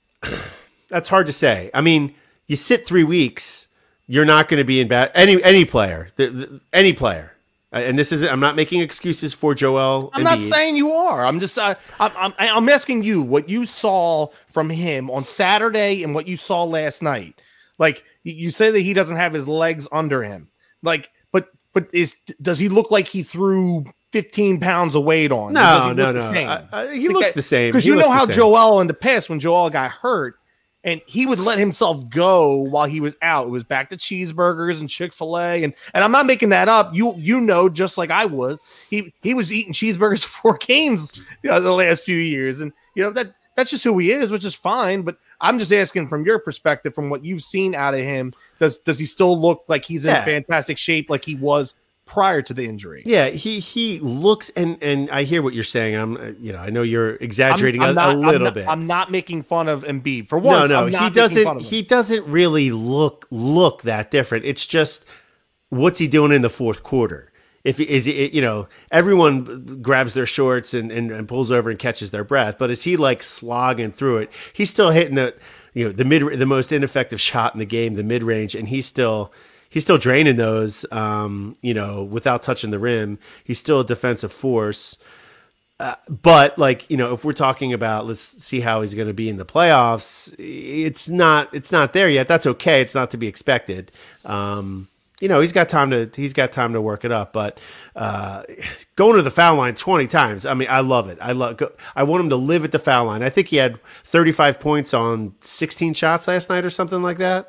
that's hard to say. I mean, you sit three weeks. You're not going to be in bad any any player, the, the, any player, and this is I'm not making excuses for Joel. I'm Embiid. not saying you are. I'm just uh, I'm, I'm I'm asking you what you saw from him on Saturday and what you saw last night. Like you say that he doesn't have his legs under him. Like, but but is does he look like he threw fifteen pounds of weight on? No, no, no. I, I, he like looks that, the same. Because he you know how same. Joel in the past when Joel got hurt. And he would let himself go while he was out. It was back to cheeseburgers and Chick-fil-A. And, and I'm not making that up. You you know, just like I would, he he was eating cheeseburgers before games, you know, the last few years. And, you know, that that's just who he is, which is fine. But I'm just asking from your perspective, from what you've seen out of him, does does he still look like he's in yeah. fantastic shape like he was prior to the injury? Yeah, he he looks, and and I hear what you're saying. I'm, you know, I know you're exaggerating I'm, I'm a, not, a little I'm not, bit. I'm not making fun of Embiid for once. No, no, I'm not he doesn't. fun of him. He doesn't really look look that different. It's just what's he doing in the fourth quarter? If is it, you know, everyone grabs their shorts and, and and pulls over and catches their breath, but is he like slogging through it? He's still hitting the, you know, the mid, the most ineffective shot in the game, the mid range, and he's still. He's still draining those, um, you know, without touching the rim. He's still a defensive force. Uh, but, like, you know, if we're talking about, let's see how he's going to be in the playoffs, it's not it's not there yet. That's okay. It's not to be expected. Um, you know, he's got time to he's got time to work it up. But uh, going to the foul line twenty times, I mean, I love it. I love. I want him to live at the foul line. I think he had thirty-five points on sixteen shots last night or something like that.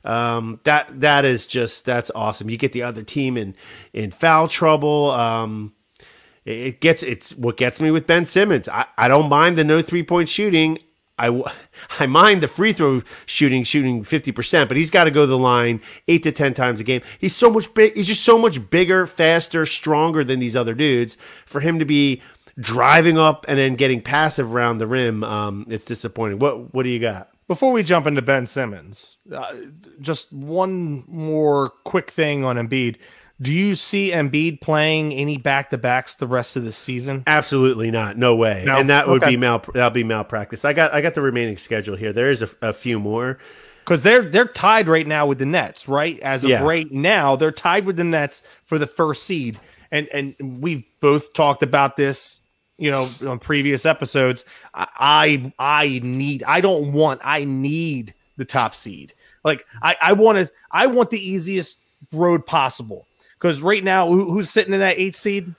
Um, that that is just that's awesome. You get the other team in in foul trouble. Um, it, it gets it's what gets me with Ben Simmons. I, I don't mind the no three point shooting. I, I mind the free throw shooting shooting fifty percent, but he's got to go to the line eight to ten times a game. He's so much big. He's just so much bigger, faster, stronger than these other dudes. For him to be driving up and then getting passive around the rim, um, it's disappointing. What what do you got? Before we jump into Ben Simmons, uh, just one more quick thing on Embiid. Do you see Embiid playing any back-to-backs the rest of the season? Absolutely not. No way. No? And that would Okay. be mal that'll be malpractice. I got I got the remaining schedule here. There is a, a few more. Because they're they're tied right now with the Nets, right? As of Yeah. right now, they're tied with the Nets for the first seed. And and we've both talked about this, you know, on previous episodes. I I, I need I don't want I need the top seed. Like I, I want to I want the easiest road possible. Because right now, who, who's sitting in that eighth seed?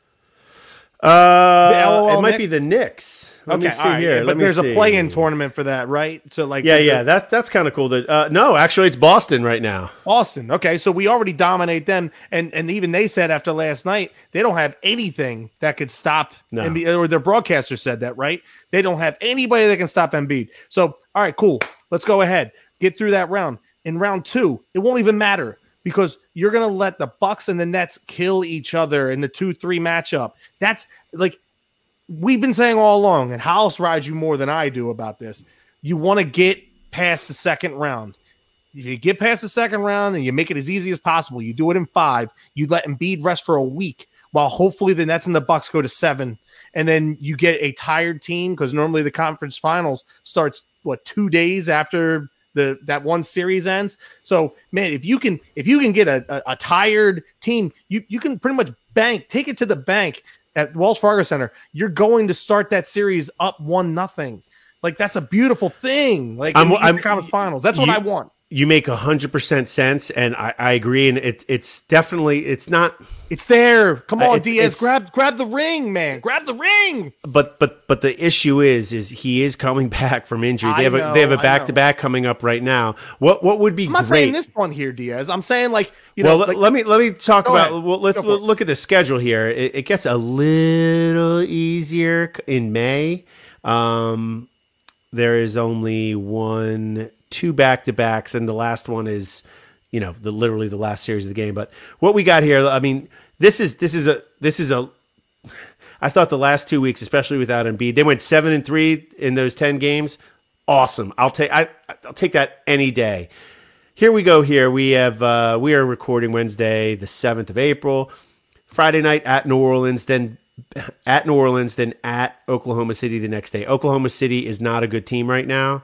Uh, L O L it might Knicks? be the Knicks. Let Okay, me see all right, here. but Let me there's see. a play-in tournament for that, right? So like, Yeah, there's yeah. a- That that's kind of cool. To, uh, no, actually, it's Boston right now. Austin. Okay, so we already dominate them, and and even they said after last night they don't have anything that could stop No. Embiid, or their broadcaster said that, right? They don't have anybody that can stop Embiid. So all right, cool. Let's go ahead, get through that round. In round two, it won't even matter because you're gonna let the Bucks and the Nets kill each other in the two three matchup. That's like we've been saying all along, and House rides you more than I do about this. You want to get past the second round. If you get past the second round and you make it as easy as possible, you do it in five. You let Embiid rest for a week while hopefully the Nets and the Bucks go to seven. And then you get a tired team because normally the conference finals starts, what, two days after the that one series ends. So, man, if you can if you can get a, a, a tired team, you, you can pretty much bank, take it to the bank at Wells Fargo Center. You're going to start that series up one nothing. Like, that's a beautiful thing. Like, I'm- in the Eastern I'm- Conference Finals. That's what you- I want. you make a hundred percent sense, and I, I agree. And it, it's definitely it's not. It's there. Come on, it's, Diaz, it's, grab grab the ring, man. Grab the ring. But but but the issue is is he is coming back from injury. They I have a know, they have a I back to back coming up right now. What what would be I'm not great? saying this one here, Diaz. I'm saying like you know. Well, like, let me let me talk Go about. ahead. Well, let's Go for it. look at the schedule here. It, it gets a little easier in May. Um, there is only one, two back to backs, and the last one is, you know, the literally the last series of the game. But what we got here, I mean, this is this is a this is a. I thought the last two weeks, especially without Embiid, they went seven and three in those ten games. Awesome. I'll take I I'll take that any day. Here we go. Here we have uh, we are recording Wednesday, the seventh of April. Friday night at New Orleans, then at New Orleans, then at Oklahoma City the next day. Oklahoma City is not a good team right now.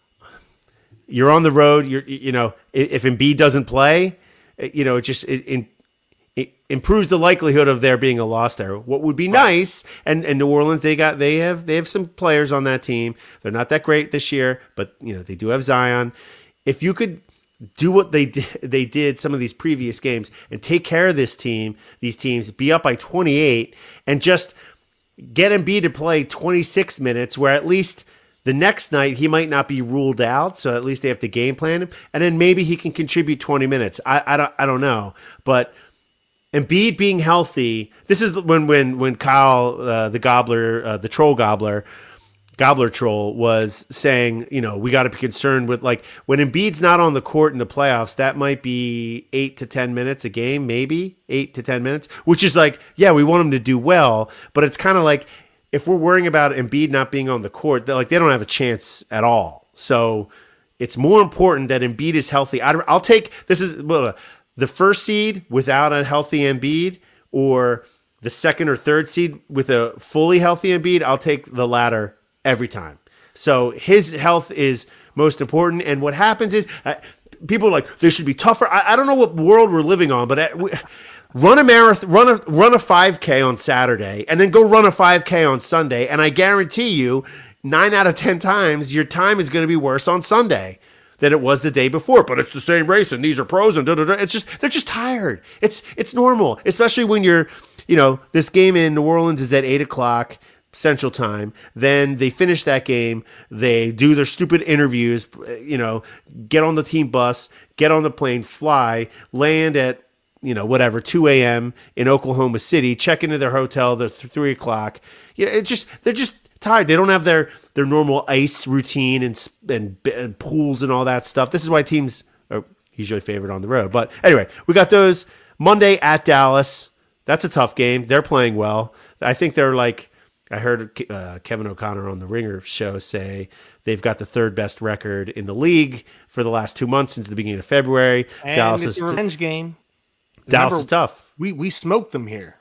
You're on the road. You're you know if Embiid doesn't play, you know it just it, it, it improves the likelihood of there being a loss there. What would be nice, and, and New Orleans they got they have they have some players on that team. They're not that great this year, but you know they do have Zion. If you could do what they did, they did some of these previous games and take care of this team, these teams, be up by twenty-eight, and just get Embiid to play twenty-six minutes, where at least the next night he might not be ruled out, so at least they have to game plan him, and then maybe he can contribute twenty minutes. I, I don't I don't know, but Embiid being healthy, this is when when when Kyle uh, the Gobbler, uh, the Troll Gobbler. Gobbler Troll was saying, you know, we got to be concerned with, like, when Embiid's not on the court in the playoffs, that might be eight to ten minutes a game, maybe eight to ten minutes, which is like, yeah, we want him to do well, but it's kind of like if we're worrying about Embiid not being on the court, they're like they don't have a chance at all. So it's more important that Embiid is healthy. I'd, I'll take this is well, the first seed without a healthy Embiid, or the second or third seed with a fully healthy Embiid. I'll take the latter every time. So his health is most important. And what happens is uh, people are like, they should be tougher. I, I don't know what world we're living on, but uh, we, run a marathon, run a, run a five K on Saturday and then go run a five K on Sunday. And I guarantee you nine out of ten times your time is going to be worse on Sunday than it was the day before, but it's the same race and these are pros and da da da. It's just, they're just tired. It's, it's normal, especially when you're, you know, this game in New Orleans is at eight o'clock Central Time. Then they finish that game. They do their stupid interviews, you know, get on the team bus, get on the plane, fly, land at, you know, whatever, two a.m. in Oklahoma City, check into their hotel, they're th- three o'clock. Yeah, it just, they're just tired. They don't have their, their normal ice routine and, and, and pools and all that stuff. This is why teams are usually favored on the road. But anyway, we got those Monday at Dallas. That's a tough game. They're playing well. I think they're like, I heard uh, Kevin O'Connor on the Ringer show say they've got the third best record in the league for the last two months since the beginning of February. And Dallas it's is a revenge game. Dallas Remember, is tough. We we smoked them here.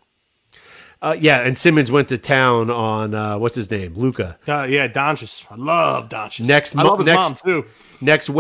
Uh, yeah, and Simmons went to town on uh, what's his name, Luka. Uh, yeah, Doncic. I love Doncic. Next, I love his next, mom too. Next,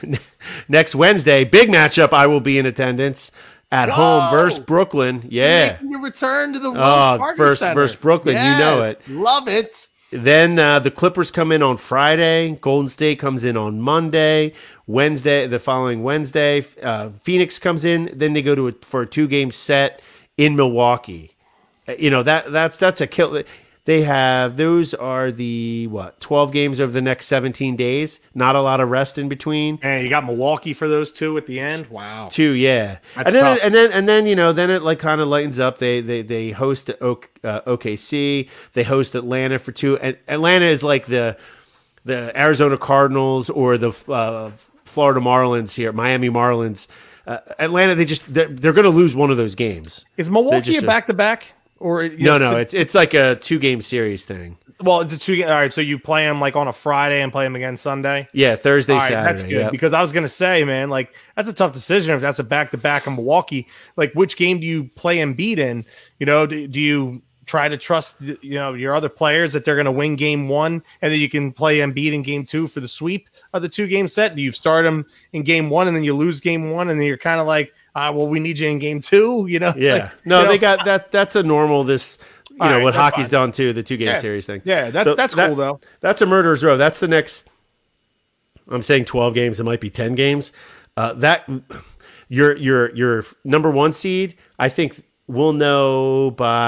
next Wednesday, big matchup. I will be in attendance. At Go! home versus Brooklyn. Yeah. Making your return to the Wells Oh, Fargo versus, Center. versus Brooklyn. Yes, You know it. Love it. Then uh, the Clippers come in on Friday. Golden State comes in on Monday. Wednesday, the following Wednesday, uh, Phoenix comes in. Then they go to a, for a two-game set in Milwaukee. Uh, You know, that that's that's a kill. They have, those are the, what, twelve games over the next seventeen days. Not a lot of rest in between. And you got Milwaukee for those two at the end. Wow. Two, yeah. That's and then, tough. and then, and then, you know, then it like kind of lightens up. They, they, they host o- uh, O K C. They host Atlanta for two. And Atlanta is like the, the Arizona Cardinals or the uh, Florida Marlins here, Miami Marlins. Uh, Atlanta, they just, they're, they're going to lose one of those games. Is Milwaukee just a a- back to back? Or you No, know, no, a- it's, it's like a two game series thing. well, it's a two. All right, so you play them like on a Friday and play them again Sunday. Yeah, Thursday, All right, Saturday. that's good yep. because I was gonna say, man, like that's a tough decision if that's a back to back in Milwaukee. Like, which game do you play Embiid in? You know, do, do you try to trust you know your other players that they're gonna win game one and then you can play Embiid in game two for the sweep of the two game set? Do you start them in game one and then you lose game one and then you're kind of like, ah, well, we need you in game two. You know, it's Yeah, like, no, you know, they got that. That's a normal. This, you All know, right, what that's hockey's fine. done too. The two game Yeah. series thing. Yeah, that, So that's that- cool though. That's a murderer's row. That's the next. I'm saying twelve games. It might be ten games. Uh, that your your your number one seed, I think we'll know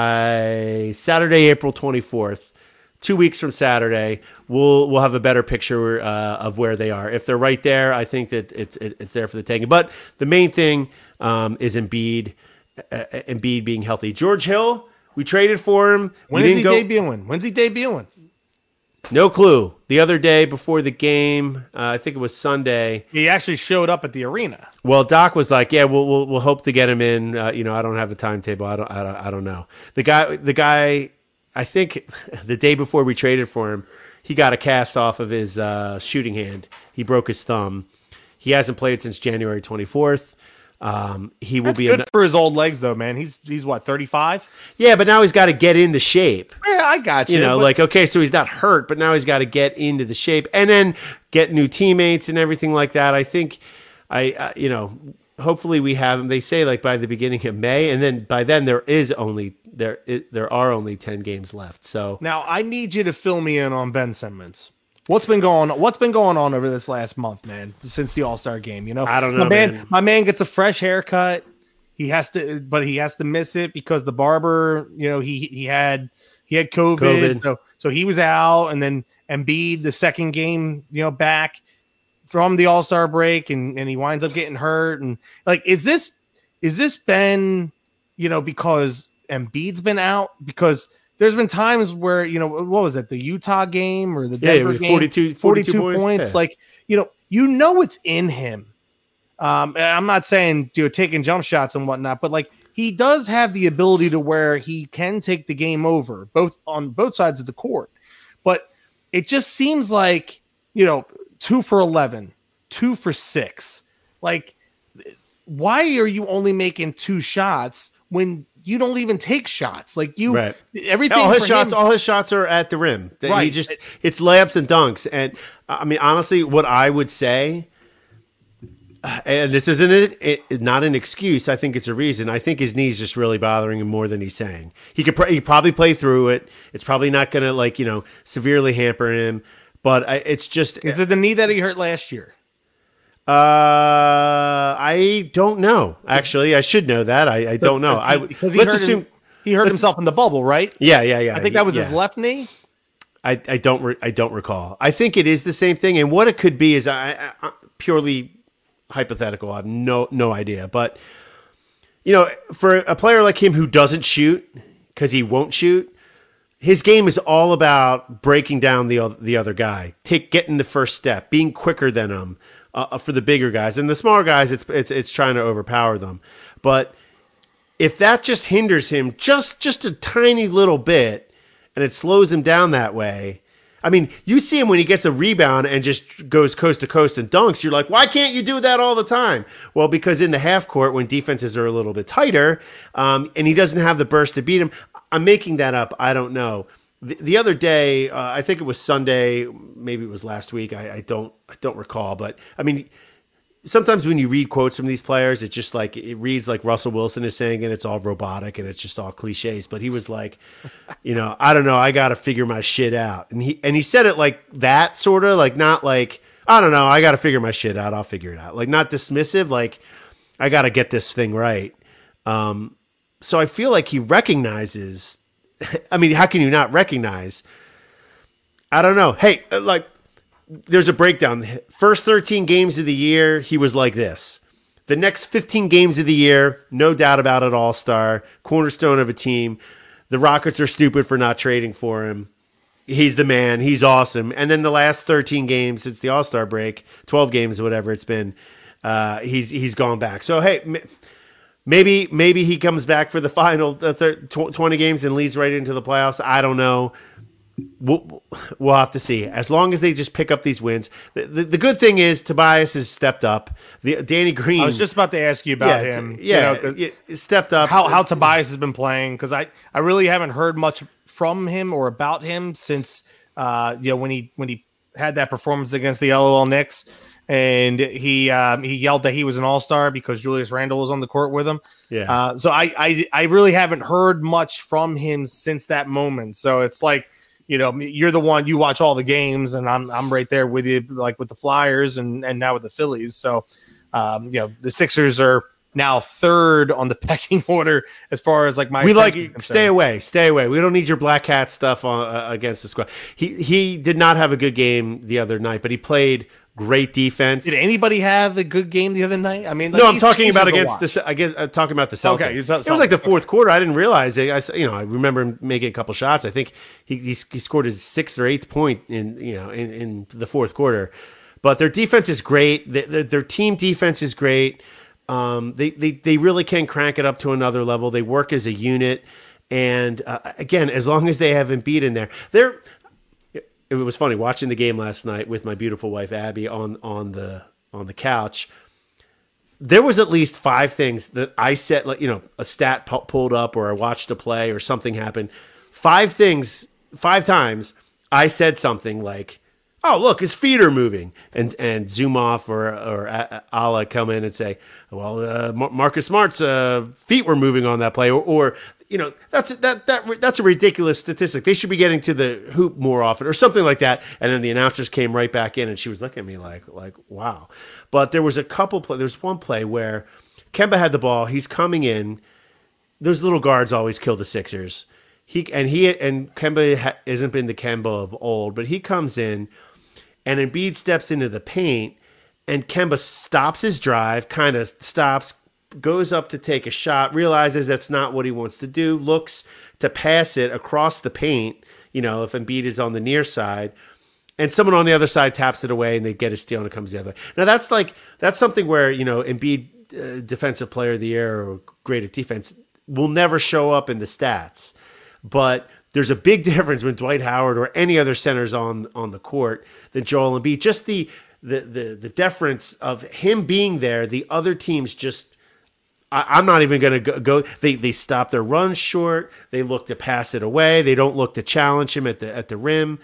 by Saturday, April twenty-fourth. Two weeks from Saturday, we'll we'll have a better picture uh, of where they are. If they're right there, I think that it's it, it's there for the taking. But the main thing um, is Embiid, uh, Embiid being healthy. George Hill, we traded for him. When we is he go, debuting? When's he debuting? No clue. The other day before the game, uh, I think it was Sunday. He actually showed up at the arena. Well, Doc was like, "Yeah, we'll we'll, we'll hope to get him in." Uh, you know, I don't have the timetable. I don't, I don't I don't know. The guy the guy. I think the day before we traded for him, he got a cast off of his uh, shooting hand. He broke his thumb. He hasn't played since January twenty-fourth. Um, he will That's be good an- for his old legs, though, man. He's he's what thirty-five. Yeah, but now he's got to get into shape. Yeah, I got you. You know, but- like okay, so he's not hurt, but now he's got to get into the shape and then get new teammates and everything like that. I think, I uh, you know, hopefully we have him. They say like by the beginning of May, and then by then there is only there it, there are only ten games left. So now I need you to fill me in on Ben Simmons. What's been going on? What's been going on over this last month, man? Since the All-Star game, you know, I don't know, my man, man. My man gets a fresh haircut. He has to, but he has to miss it because the barber, you know, he he had he had COVID, COVID. so so he was out, and then Embiid the second game, you know, back from the All-Star break, and and he winds up getting hurt, and like, is this is this been, you know, because Embiid's been out? Because there's been times where, you know, what was it, the Utah game or the yeah, it Denver was game? forty-two, forty-two forty-two points. Yeah. Like, you know, you know it's in him. Um, I'm not saying, you know, taking jump shots and whatnot, but like he does have the ability to where he can take the game over both on both sides of the court. But it just seems like, you know, two for eleven, two for six. Like, why are you only making two shots when you don't even take shots? Like you, Right. everything. all his for shots, him- all his shots are at the rim. That He Right. just it's layups and dunks. And I mean, honestly, what I would say, and this isn't it, it, not an excuse. I think it's a reason. I think his knee's just really bothering him more than he's saying. He could pr- he probably play through it. It's probably not going to like you know severely hamper him. But I, it's just Is it the knee that he hurt last year? Uh, I don't know. Actually, I should know that. I, I don't know. I because he let's hurt, assume. him- he hurt himself in the bubble, right? Yeah, yeah, yeah. I think that was yeah. his left knee. I, I don't re- I don't recall. I think it is the same thing, and what it could be is I, I, I purely hypothetical. I have no no idea, but you know, for a player like him who doesn't shoot because he won't shoot, his game is all about breaking down the oth- the other guy, take getting the first step, being quicker than him. Uh, for the bigger guys and the smaller guys, it's it's it's trying to overpower them. But if that just hinders him just just a tiny little bit, and it slows him down that way. I mean, you see him when he gets a rebound and just goes coast to coast and dunks. You're like, why can't you do that all the time? Well, because in the half court, when defenses are a little bit tighter, um, and he doesn't have the burst to beat him. I'm making that up. I don't know. The, the other day, uh, I think it was Sunday, maybe it was last week. I, I don't, I don't recall. But I mean, sometimes when you read quotes from these players, it's just like it reads like Russell Wilson is saying, and it's all robotic and it's just all cliches. But he was like, you know, I don't know, I got to figure my shit out, and he and he said it like that, sort of like not like I don't know, I got to figure my shit out, I'll figure it out, like not dismissive, like I got to get this thing right. Um, so I feel like he recognizes. I mean, how can you not recognize? I don't know. Hey, like. There's a breakdown. First thirteen games of the year, he was like this. The next fifteen games of the year, no doubt about it, all-star, cornerstone of a team. The Rockets are stupid for not trading for him. He's the man. He's awesome. And then the last thirteen games since the all-star break, twelve games, whatever it's been, uh, he's he's gone back. So, hey, maybe maybe he comes back for the final uh, twenty games and leads right into the playoffs. I don't know. We'll, we'll have to see. As long as they just pick up these wins, the, the, the good thing is Tobias has stepped up. The Danny Green. I was just about to ask you about yeah, him. Yeah, you know, yeah, stepped up. how how Tobias has been playing, because I, I really haven't heard much from him or about him since uh you know when he when he had that performance against the L O L Knicks, and he um, he yelled that he was an all-star because Julius Randle was on the court with him. Yeah. Uh, so I, I I really haven't heard much from him since that moment. So it's like, you know, you're the one, you watch all the games, and I'm I'm right there with you, like with the Flyers and and now with the Phillies. So, um, you know, the Sixers are now third on the pecking order as far as like my. We like stay away, stay away. We don't need your black hat stuff on uh, against the squad. He he did not have a good game the other night, but he played great defense. Did anybody have a good game the other night? I mean, like, no, I'm talking about against the. I guess I'm talking about the Celtics. Okay, it was like the fourth okay. quarter. I didn't realize it. I, you know, I remember him making a couple shots. I think he he, he scored his sixth or eighth point in you know in, in the fourth quarter. But their defense is great. Their, their team defense is great. Um, they, they they really can crank it up to another level. They work as a unit, and uh, again, as long as they have Embiid in there, they're. It was funny watching the game last night with my beautiful wife Abby on on the on the couch. There was at least five things that I said, like you know, a stat pu- pulled up, or I watched a play, or something happened. Five things, five times, I said something like, "Oh, look, his feet are moving," and and zoom off, or or Ala come in and say, "Well, uh, Marcus Smart's uh, feet were moving on that play," or, or you know, that's that that that's a ridiculous statistic. They should be getting to the hoop more often, or something like that. And then the announcers came right back in, and she was looking at me like, like, wow. But there was a couple play. There's one play where Kemba had the ball. He's coming in. Those little guards always kill the Sixers. He and he and Kemba ha, hasn't been the Kemba of old, but he comes in, and Embiid steps into the paint, and Kemba stops his drive, kind of stops. Goes up to take a shot, realizes that's not what he wants to do, looks to pass it across the paint, you know, if Embiid is on the near side, and someone on the other side taps it away and they get a steal and it comes the other way. Now that's like, that's something where, you know, Embiid, uh, defensive player of the year or great at defense, will never show up in the stats. But there's a big difference when Dwight Howard or any other centers on, on the court than Joel Embiid. Just the, the, the, the deference of him being there, the other teams just, I'm not even going to go. They they stop their runs short. They look to pass it away. They don't look to challenge him at the at the rim.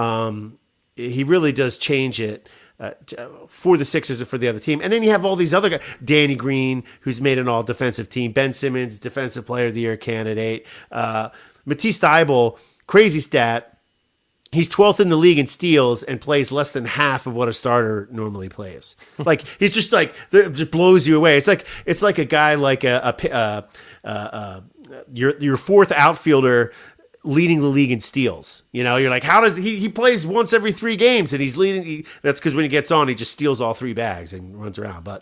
Um, he really does change it uh, for the Sixers and for the other team. And then you have all these other guys. Danny Green, who's made an all defensive team. Ben Simmons, defensive player of the year candidate. Uh, Matisse Thybulle, crazy stat. He's twelfth in the league in steals and plays less than half of what a starter normally plays. Like he's just like it just blows you away. It's like it's like a guy like a, a, a, a, a your your fourth outfielder leading the league in steals. You know, you're like, how does he? He plays once every three games and he's leading. He, that's because when he gets on, he just steals all three bags and runs around. But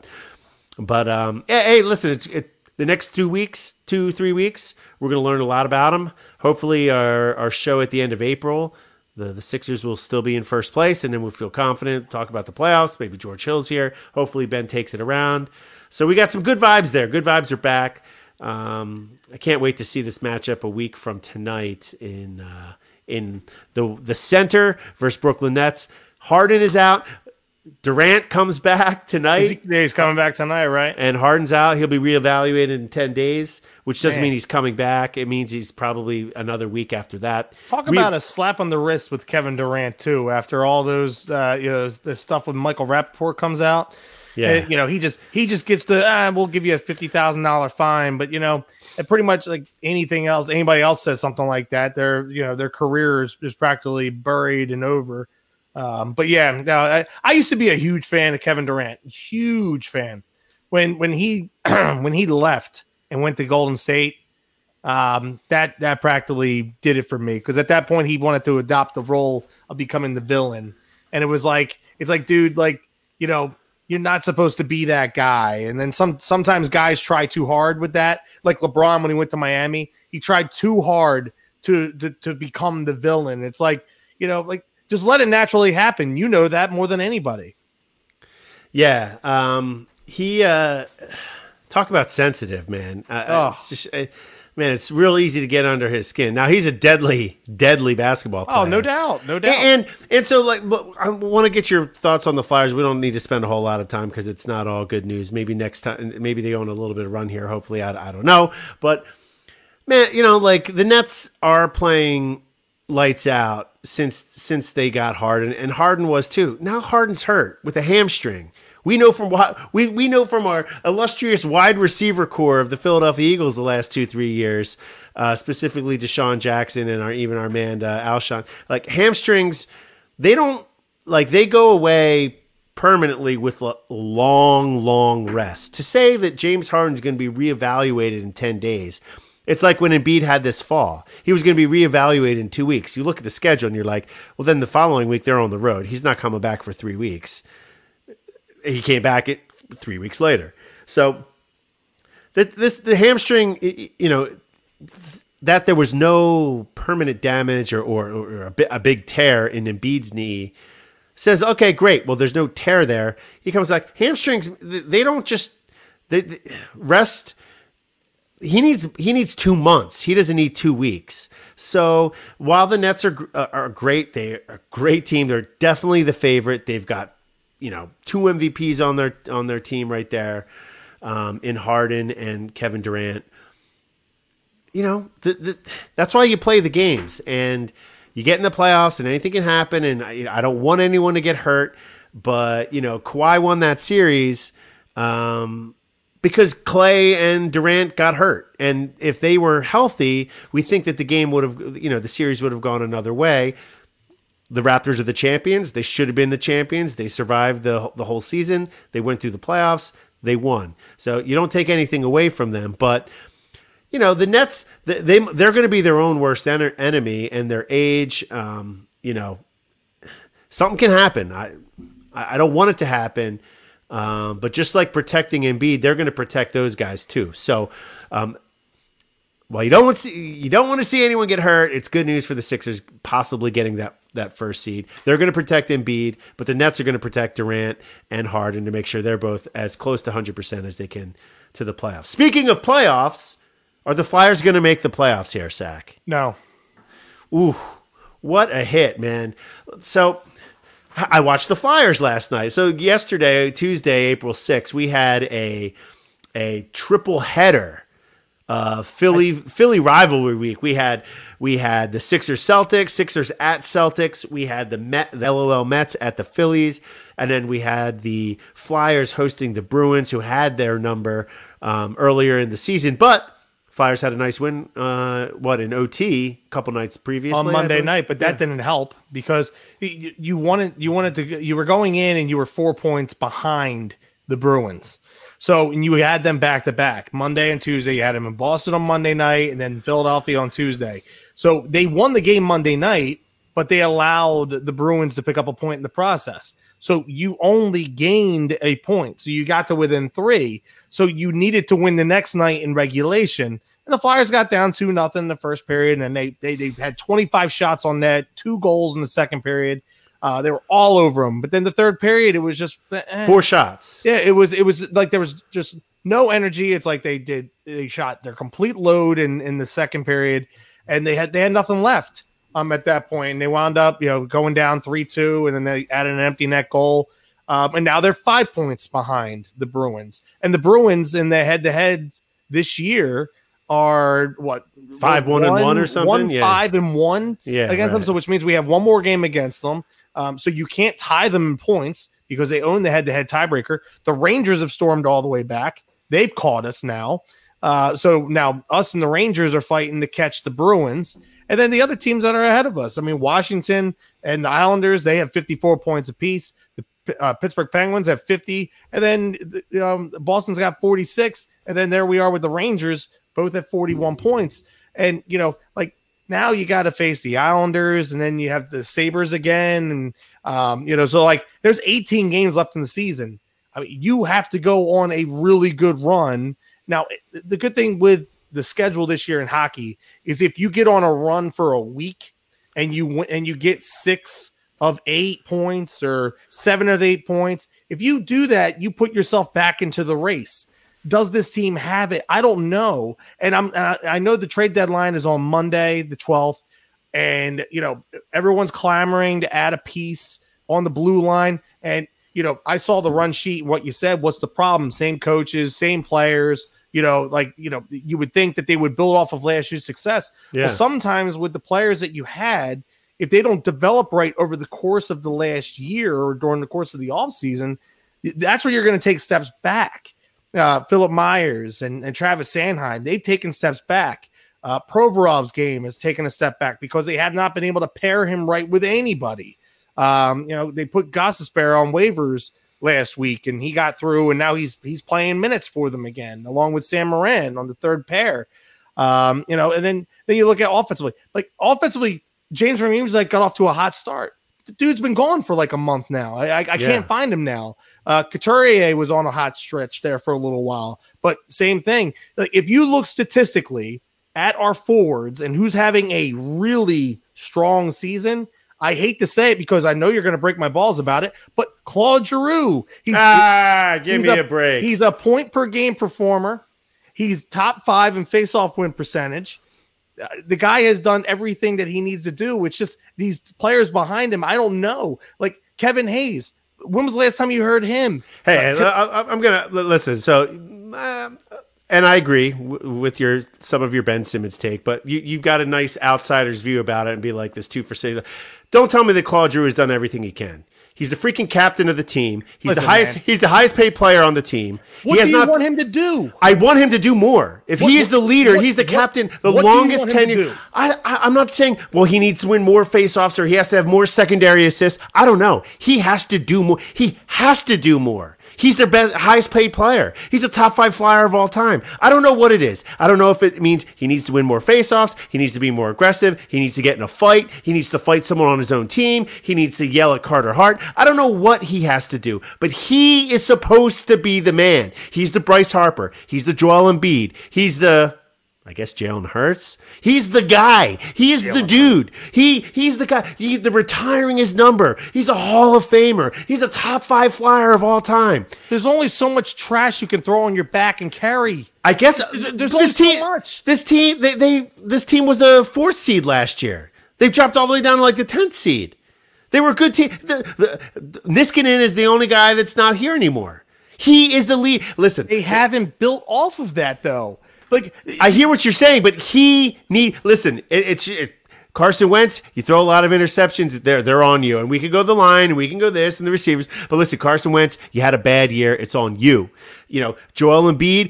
but um, hey, hey listen, it's it, the next two weeks, two three weeks, we're gonna learn a lot about him. Hopefully, our our show at the end of April. The the Sixers will still be in first place, and then we'll feel confident, talk about the playoffs. Maybe George Hill's here. Hopefully Ben takes it around. So we got some good vibes there. Good vibes are back. Um, I can't wait to see this matchup a week from tonight in uh, in the the center versus Brooklyn Nets. Harden is out. Durant comes back tonight. He's coming back tonight, right? And Harden's out. He'll be reevaluated in ten days, which doesn't Man. mean he's coming back. It means he's probably another week after that. Talk Re- about a slap on the wrist with Kevin Durant, too, after all those, uh, you know, the stuff when Michael Rappaport comes out. Yeah. And, you know, he just he just gets the, ah, we'll give you a fifty thousand dollars fine. But, you know, and pretty much like anything else, anybody else says something like that, their, you know, their career is, is practically buried and over. Um, but yeah, no, I, I used to be a huge fan of Kevin Durant, huge fan. When when he when he left and went to Golden State, um, that that practically did it for me because at that point he wanted to adopt the role of becoming the villain, and it was like it's like, dude, like you know, you're not supposed to be that guy. And then some sometimes guys try too hard with that, like LeBron when he went to Miami, he tried too hard to to, to become the villain. It's like you know, like. Just let it naturally happen. You know that more than anybody. Yeah. Um, he, uh, talk about sensitive, man. Uh, Oh. it's just, uh, man, it's real easy to get under his skin. Now he's a deadly, deadly basketball player. Oh, no doubt. No doubt. And, and, and so like, but I want to get your thoughts on the Flyers. We don't need to spend a whole lot of time because it's not all good news. Maybe next time, maybe they own a little bit of run here. Hopefully, I, I don't know. But man, you know, like the Nets are playing lights out since since they got Harden, and Harden was too. Now Harden's hurt with a hamstring. We know from what we, we know from our illustrious wide receiver core of the Philadelphia Eagles the last two three years, uh, specifically Deshaun Jackson and our even our man uh, Alshon. Like hamstrings, they don't like they go away permanently with a long long rest. To say that James Harden's going to be reevaluated in ten days. It's like when Embiid had this fall. He was going to be reevaluated in two weeks. You look at the schedule and you're like, well, then the following week they're on the road. He's not coming back for three weeks. He came back at three weeks later. So the, this the hamstring, you know, that there was no permanent damage or, or, or a, bit, a big tear in Embiid's knee says, okay, great. Well, there's no tear there. He comes back. Hamstrings, they don't just they, they rest. He needs he needs two months. He doesn't need two weeks. So while the Nets are are great, they're a great team. They're definitely the favorite. They've got, you know, two M V Ps on their on their team right there, um, in Harden and Kevin Durant. You know, the, the, that's why you play the games, and you get in the playoffs, and anything can happen. And I, I don't want anyone to get hurt, but you know, Kawhi won that series. Um, Because Clay and Durant got hurt. And if they were healthy, we think that the game would have, you know, the series would have gone another way. The Raptors are the champions. They should have been the champions. They survived the the whole season. They went through the playoffs. They won. So you don't take anything away from them. But, you know, the Nets, they, they, they're going to be their own worst en- enemy, and their age, um, you know, something can happen. I, I don't want it to happen. Um, but just like protecting Embiid, they're going to protect those guys too. So, um, while you don't want to see, you don't want to see anyone get hurt, it's good news for the Sixers possibly getting that, that first seed. They're going to protect Embiid, but the Nets are going to protect Durant and Harden to make sure they're both as close to one hundred percent as they can to the playoffs. Speaking of playoffs, are the Flyers going to make the playoffs here, Sack? No. Ooh, what a hit, man. So I watched the Flyers last night. So yesterday, Tuesday, April sixth, we had a a triple header. Uh, Philly Philly rivalry week. We had we had the Sixers Celtics, Sixers at Celtics. We had the Met, the L O L Mets at the Phillies, and then we had the Flyers hosting the Bruins, who had their number um, earlier in the season. But Flyers had a nice win. Uh, what in O T a couple nights previously on Monday night, but that yeah. didn't help because you, you wanted you wanted to you were going in and you were four points behind the Bruins. So, and you had them back to back Monday and Tuesday. You had them in Boston on Monday night and then Philadelphia on Tuesday. So they won the game Monday night, but they allowed the Bruins to pick up a point in the process. So you only gained a point. So you got to within three. So you needed to win the next night in regulation. And the Flyers got down two nothing in the first period, and they, they they had twenty-five shots on net, two goals in the second period. Uh, they were all over them. But then the third period, it was just eh. four shots. Yeah, it was it was like there was just no energy. It's like they did they shot their complete load in, in the second period, and they had they had nothing left um at that point. And they wound up, you know, going down three two, and then they added an empty net goal. Um, and now they're five points behind the Bruins. And the Bruins in the head to head this year are what five one, one and one or something, one, yeah, five and one yeah, against right. them. So which means we have one more game against them. Um, so you can't tie them in points because they own the head-to-head tiebreaker. The Rangers have stormed all the way back. They've caught us now. Uh, so now us and the Rangers are fighting to catch the Bruins. And then the other teams that are ahead of us. I mean, Washington and the Islanders, they have fifty-four points apiece. The uh, Pittsburgh Penguins have fifty. And then um, Boston's got forty-six. And then there we are with the Rangers, both at forty-one points. And, you know, like, now you got to face the Islanders, and then you have the Sabres again. And, um, you know, so like there's eighteen games left in the season. I mean, you have to go on a really good run. Now, the good thing with the schedule this year in hockey is if you get on a run for a week and you and you get six of eight points or seven of eight points, if you do that, you put yourself back into the race. Does this team have it? I don't know. And I'm, uh, I know the trade deadline is on Monday, the twelfth. And, you know, everyone's clamoring to add a piece on the blue line. And, you know, I saw the run sheet. What you said, what's the problem? Same coaches, same players, You know, like, you know, you would think that they would build off of last year's success. Yeah. Well, sometimes with the players that you had, if they don't develop right over the course of the last year or during the course of the offseason, that's where you're going to take steps back. Uh, Philip Myers and, and Travis Sanheim, they've taken steps back. Uh, Provorov's game has taken a step back because they have not been able to pair him right with anybody. Um, you know, they put Gossespierre on waivers last week, and he got through, and now he's he's playing minutes for them again, along with Sam Moran on the third pair. Um, you know, and then then you look at offensively, like offensively, James Ramirez like got off to a hot start. The dude's been gone for like a month now. I I, I Yeah. can't find him now. Uh, Couturier was on a hot stretch there for a little while, but same thing. Like if you look statistically at our forwards and who's having a really strong season, I hate to say it because I know you're going to break my balls about it, but Claude Giroux, he's, Ah, give he's me a, a break. He's a point per game performer. He's top five in face-off win percentage. Uh, the guy has done everything that he needs to do. It's just these players behind him. I don't know. Like Kevin Hayes. When was the last time you heard him? Hey, Uh, I, I'm gonna l- listen. So, uh, and I agree w- with your some of your Ben Simmons take, but you you've got a nice outsider's view about it and be like this two for six. Don't tell me that Claude Giroux has done everything he can. He's the freaking captain of the team. He's Listen, the highest. man. He's the highest paid player on the team. what he has do you not. want him to do? I want him to do more. If What- he is the leader, what- he's the what- captain, the what do you longest want him to tenure. do? I, I, I'm not saying, well, he needs to win more faceoffs or he has to have more secondary assists. I don't know. He has to do more. He has to do more. He's their best, highest paid player. He's a top five flyer of all time. I don't know what it is. I don't know if it means he needs to win more faceoffs. He needs to be more aggressive. He needs to get in a fight. He needs to fight someone on his own team. He needs to yell at Carter Hart. I don't know what he has to do, but he is supposed to be the man. He's the Bryce Harper. He's the Joel Embiid. He's the, I guess Jalen Hurts. He's the guy. He is the dude. He he's the guy. He, the retiring his number. He's a Hall of Famer. He's a top five flyer of all time. There's only so much trash you can throw on your back and carry. I guess There's this only so team. much. This team. They, they this team was the fourth seed last year. They've dropped all the way down to like the tenth seed. They were a good team. The, the, the, Niskanen is the only guy that's not here anymore. He is the lead. Listen, They haven't built off of that though. Like I hear what you're saying, but he need listen. It, it's it, Carson Wentz. You throw a lot of interceptions. They're they're on you, and we can go the line, and we can go this, and the receivers. But listen, Carson Wentz, you had a bad year. It's on you. You know, Joel Embiid.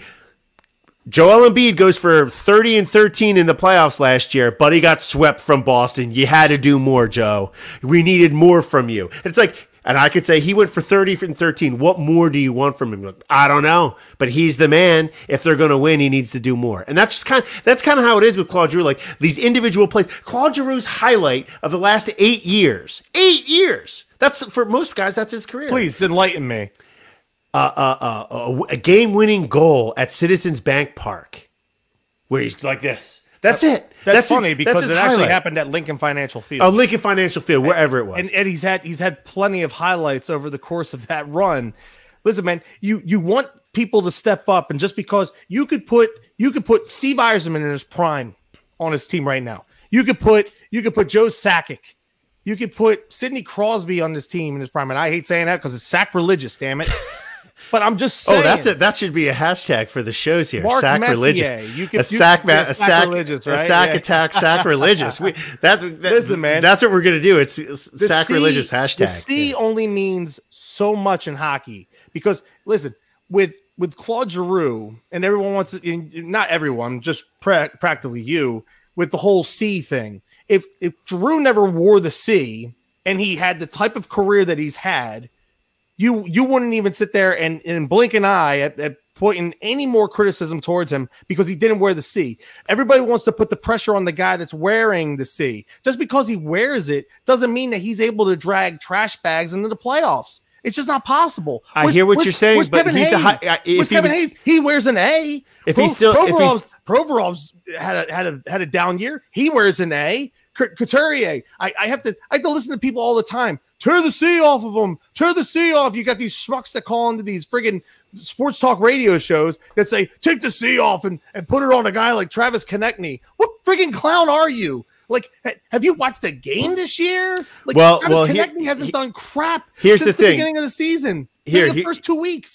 Joel Embiid goes for thirty and thirteen in the playoffs last year, but he got swept from Boston. You had to do more, Joe. We needed more from you. It's like. And I could say he went for thirty and thirteen. What more do you want from him? Like, I don't know, but he's the man. If they're going to win, he needs to do more. And that's just kind of, that's kind of how it is with Claude Giroux. Like these individual plays. Claude Giroux's highlight of the last eight years. Eight years. That's for most guys. That's his career. please enlighten me. Uh, uh, uh, a, a game-winning goal at Citizens Bank Park, where he's like this. That's it. That's, his- funny because that's his it actually highlight. happened at Lincoln Financial Field. Oh, Lincoln Financial Field, wherever it was. And, and he's had he's had plenty of highlights over the course of that run. Listen, man, you you want people to step up, and just because you could put you could put Steve Yzerman in his prime on his team right now, you could put you could put Joe Sakic, you could put Sidney Crosby on this team in his prime, and I hate saying that because it's sacrilegious, damn it. But I'm just saying. Oh, that's it. That should be a hashtag for the shows here. Mark Sacrilegious. Messier. You could- a you sack, could ma- be a a sack, sacrilegious, a right? sack Yeah. attack, sacrilegious. We, that, that, Listen, man. That's what we're gonna do. It's, it's The sacrilegious C- hashtag. The C Yeah. only means so much in hockey because listen, with with Claude Giroux and everyone wants to, not everyone, just pra- practically you, with the whole C thing. If if Giroux never wore the C and he had the type of career that he's had, you you wouldn't even sit there and, and blink an eye at, at pointing any more criticism towards him because he didn't wear the C. Everybody wants to put the pressure on the guy that's wearing the C. Just because he wears it doesn't mean that he's able to drag trash bags into the playoffs. It's just not possible. I Where's- hear what where's- you're saying, where's but Kevin he's the Hayes? high- uh, if Where's he Kevin was- Hayes? He wears an A. If he's still- if he's- Provorov's, Provorov's had a had a had a down year. He wears an A. C- Couturier. I, I have to I have to listen to people all the time. Tear the C off of them. Tear the C off. You got these schmucks that call into these friggin' sports talk radio shows that say take the C off and, and put it on a guy like Travis Konechny. What friggin' clown are you? Like, ha- have you watched a game this year? Like, Well- Travis well, here- Konechny hasn't he- done crap here's since the thing. beginning of the season. Here, Here, the he- first two weeks.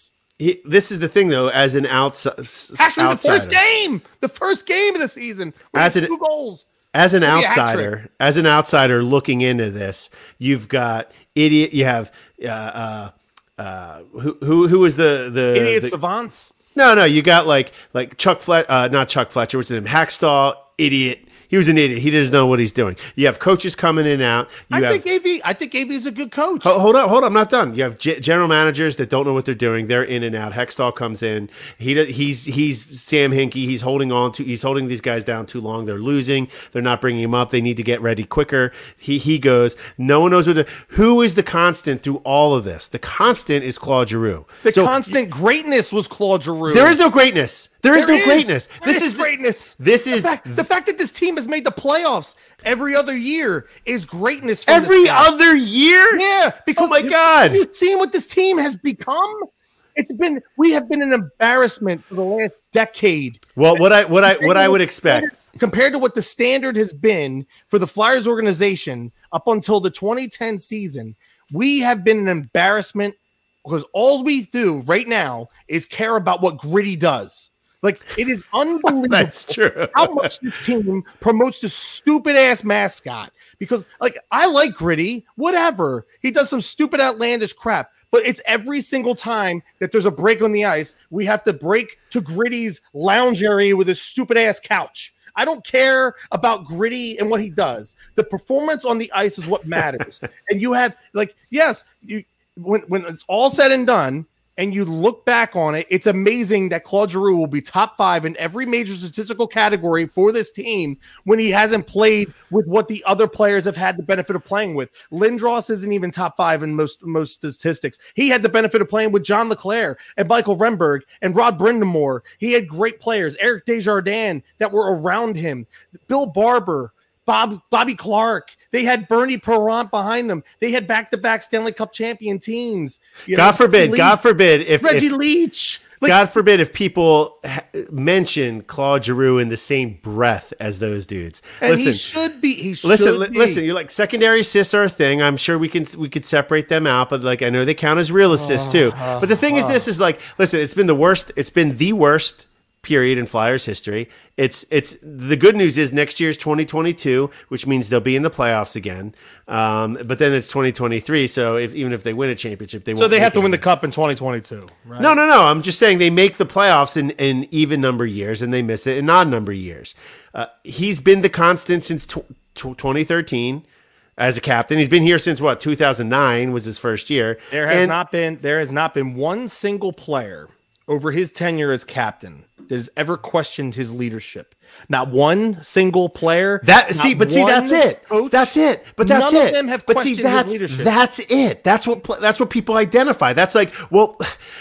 he, this is the thing, though. As an outside, Actually, outsider, the first game, the first game of the season, as an, an, two goals. As an outsider, as an outsider looking into this, you've got idiot. You have uh, uh, uh, who who who is the the idiot the, savants? No, no, you got like like Chuck Fletcher, uh, not Chuck Fletcher. What's his name? Hackstall, idiot. He was an idiot. He doesn't know what he's doing. You have coaches coming in and out. You I have, think A V. I think A V is a good coach. Hold, hold up, hold up. I'm not done. You have g- general managers that don't know what they're doing. They're in and out. Hextall comes in. He he's he's Sam Hinkie. He's holding on to. He's holding these guys down too long. They're losing. They're not bringing him up. They need to get ready quicker. He he goes. No one knows what. To, who is the constant through all of this? The constant is Claude Giroux. The so, constant greatness was Claude Giroux. There is no greatness. There is there no is. greatness. There This is, is greatness. This is the fact, the fact that this team has made the playoffs every other year is greatness. From every other year. Yeah, because oh my god, you've seen what this team has become. It's been we have been an embarrassment for the last decade. Well, what I what I what I would expect compared to what the standard has been for the Flyers organization up until the twenty ten season, we have been an embarrassment because all we do right now is care about what Gritty does. Like, it is unbelievable. That's true. How much this team promotes this stupid ass mascot. Because, like, I like Gritty, whatever. He does some stupid, outlandish crap. But it's every single time that there's a break on the ice, we have to break to Gritty's lounge area with his stupid ass couch. I don't care about Gritty and what he does. The performance on the ice is what matters. And you have, like, yes, you when when it's all said and done, and you look back on it, it's amazing that Claude Giroux will be top five in every major statistical category for this team when he hasn't played with what the other players have had the benefit of playing with. Lindros isn't even top five in most most statistics. He had the benefit of playing with John LeClair and Michael Renberg and Rod Brindamore. He had great players, Eric Desjardins, that were around him, Bill Barber, Bob Bobby Clark. They had Bernie Perrant behind them. They had back-to-back Stanley Cup champion teams. You God know, forbid, Leach, God forbid if Reggie if, Leach. Like, God forbid if people ha- mention Claude Giroux in the same breath as those dudes. And listen, he should be. He should listen, li- be. listen. You're like secondary assists are a thing. I'm sure we can we could separate them out, but like I know they count as real assists too. Uh, But the thing uh, is, this is like, listen. It's been the worst. It's been the worst period in Flyers history. It's it's the good news is next year's twenty twenty-two, which means they'll be in the playoffs again. Um, but then it's twenty twenty-three, so if even if they win a championship, they won't So they have make to win it. the cup in twenty twenty-two, right? No, no, no. I'm just saying they make the playoffs in, in even number years and they miss it in odd number years. Uh, he's been the constant since tw- tw- twenty thirteen as a captain. He's been here since what two thousand nine was his first year. There has And- not been there has not been one single player over his tenure as captain that has ever questioned his leadership. Not one single player. That see, not but see, one that's it. coach. That's it. But that's None it. of them have but see, questioned his that's leadership. that's it. That's what pl- that's what people identify. That's like, well,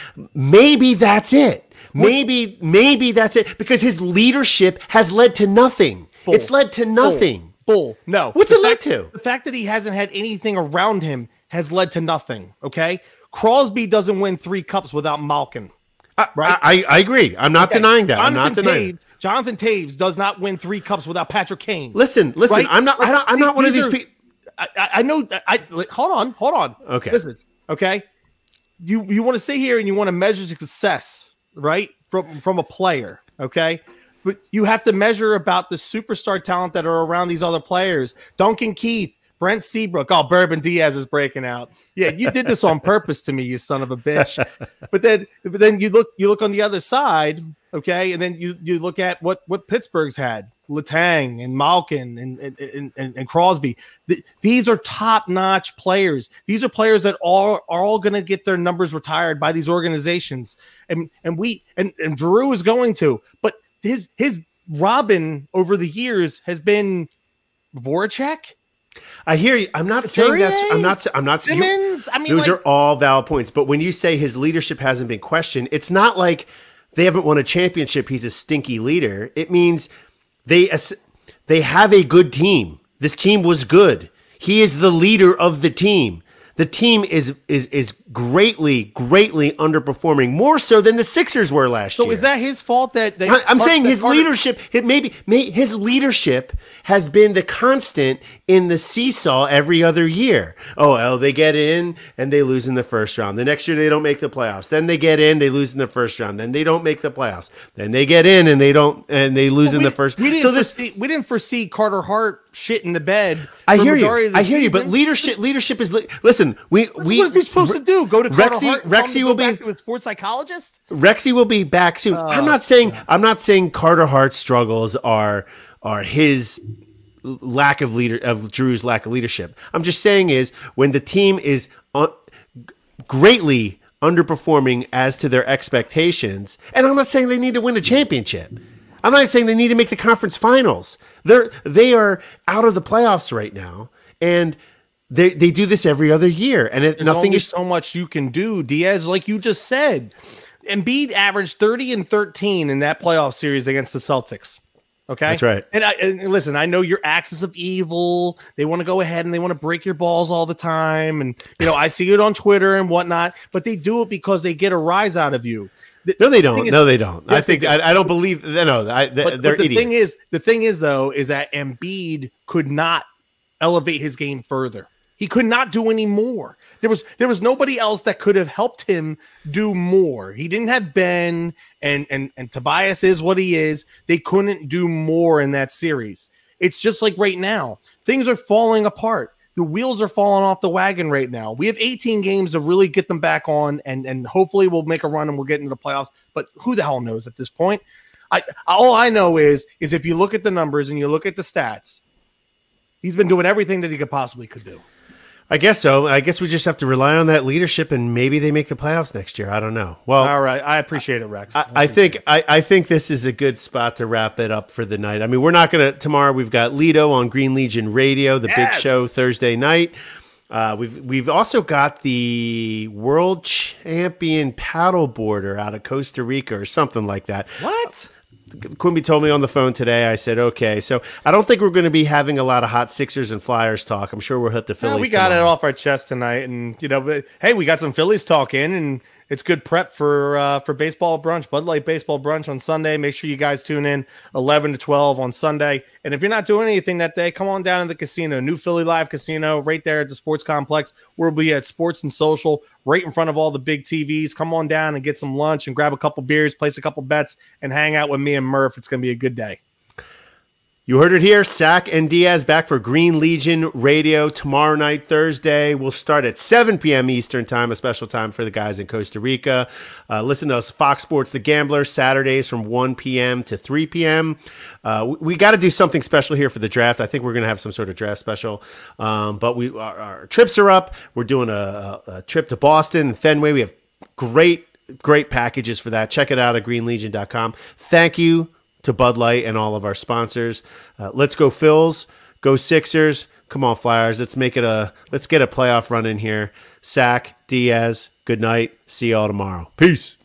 maybe that's it. Maybe maybe that's it because his leadership has led to nothing. Bull. It's led to nothing. Bull. No. What's The it led fact- to? The fact that he hasn't had anything around him has led to nothing. Okay. Crosby doesn't win three cups without Malkin. I, Right. I, I agree. I'm not Okay. denying that. I'm not Jonathan denying. Taves, Jonathan Taves does not win three cups without Patrick Kane. Listen, listen. Right? I'm not. I don't, I'm not one of these are- people. I, I I know. that- I like, hold on, hold on. Okay. listen. Okay, you you want to sit here and you want to measure success, right? From from a player, okay. But you have to measure about the superstar talent that are around these other players. Duncan Keith, Brent Seabrook. Oh, Bourbon Diaz is breaking out. Yeah, you did this on purpose to me, you son of a bitch. But then, but then you look, you look on the other side, okay, and then you you look at what what Pittsburgh's had, Letang and Malkin and and and, and, and Crosby. Th- these are top notch players. These are players that all are all going to get their numbers retired by these organizations, and and we and and Drew is going to, but his his Robin over the years has been Voracek. I hear you. I'm not saying that's. I'm not. I'm not. you- Simmons. I mean, Those like, are all valid points. But when you say his leadership hasn't been questioned, it's not like they haven't won a championship. He's a stinky leader. It means they they have a good team. This team was good. He is the leader of the team. the team is is is greatly, greatly underperforming, more so than the Sixers were last so year. is that his fault that they I- I'm saying his Carter- leadership, it maybe may, his leadership has been the constant in the seesaw every other year. Oh, well, they get in and they lose in the first round. The next year they don't make the playoffs. Then they get in, they lose in the first round. Then they don't make the playoffs. Then they get in and they don't, and they lose Well, in we, the first. we didn't So this, foresee, we didn't foresee Carter Hart shit in the bed. I for hear majority you. of the I hear you. But season. leadership, leadership is. li- Listen, we we. What is he supposed to do? Go to Carter Rexy? Hart and tell him Rexy to go will back be. to a sports psychologist? Rexy will be back soon. I'm not saying. I'm not saying Carter Hart's struggles are are his lack of leader of Drew's lack of leadership. I'm just saying is when the team is un- greatly underperforming as to their expectations, and I'm not saying they need to win a championship. I'm not saying they need to make the conference finals. They're they are out of the playoffs right now, and they they do this every other year, and it, There's nothing only is. so much you can do, Diaz. Like you just said, Embiid averaged thirty and thirteen in that playoff series against the Celtics. Okay, That's right. And, I, and listen, I know your axis of evil. They want to go ahead and they want to break your balls all the time, and you know I see it on Twitter and whatnot. But they do it because they get a rise out of you. The, No, they the don't. thing is- No, they don't. I Yes, they think do. I, I don't believe. No, I, they, But, they're but the idiots. thing is, the thing is though, is that Embiid could not elevate his game further. He could not do any more. There was there was nobody else that could have helped him do more. He didn't have Ben, and and and Tobias is what he is. They couldn't do more in that series. It's just like right now, things are falling apart. The wheels are falling off the wagon right now. We have eighteen games to really get them back on, and and hopefully we'll make a run and we'll get into the playoffs. But who the hell knows at this point? I all I know is is if you look at the numbers and you look at the stats, he's been doing everything that he could possibly could do. I guess so. I guess we just have to rely on that leadership, and maybe they make the playoffs next year. I don't know. Well, All right, I appreciate it, Rex. I, I think I, I think this is a good spot to wrap it up for the night. I mean, we're not gonna tomorrow. We've got Lido on Green Legion Radio, the big Yes! show Thursday night. Uh, we've we've also got the world champion paddleboarder out of Costa Rica or something like that. What? Quimby told me on the phone today. I said, okay. So I don't think we're going to be having a lot of hot Sixers and Flyers talk. I'm sure we'll hit the Phillies. Yeah, we got tomorrow. it off our chest tonight, and you know, but hey, we got some Phillies talk in, and it's good prep for uh, for baseball brunch, Bud Light baseball brunch on Sunday. Make sure you guys tune in eleven to twelve on Sunday. And if you're not doing anything that day, come on down to the casino, New Philly Live Casino, right there at the sports complex. We'll be at Sports and Social, right in front of all the big T Vs. Come on down and get some lunch and grab a couple beers, place a couple bets, and hang out with me and Murph. It's going to be a good day. You heard it here. Sack and Diaz back for Green Legion Radio tomorrow night, Thursday. We'll start at seven p.m. Eastern time, a special time for the guys in Costa Rica. Uh, listen to us, Fox Sports The Gambler, Saturdays from one p.m. to three p.m. Uh, we we got to do something special here for the draft. I think we're going to have some sort of draft special. Um, but we our, our trips are up. We're doing a, a, a trip to Boston and Fenway. We have great, great packages for that. Check it out at green legion dot com. Thank you to Bud Light and all of our sponsors. Uh, let's go Phils, go Sixers. Come on, Flyers. Let's make it a let's get a playoff run in here. Sack, Diaz, good night. See y'all tomorrow. Peace.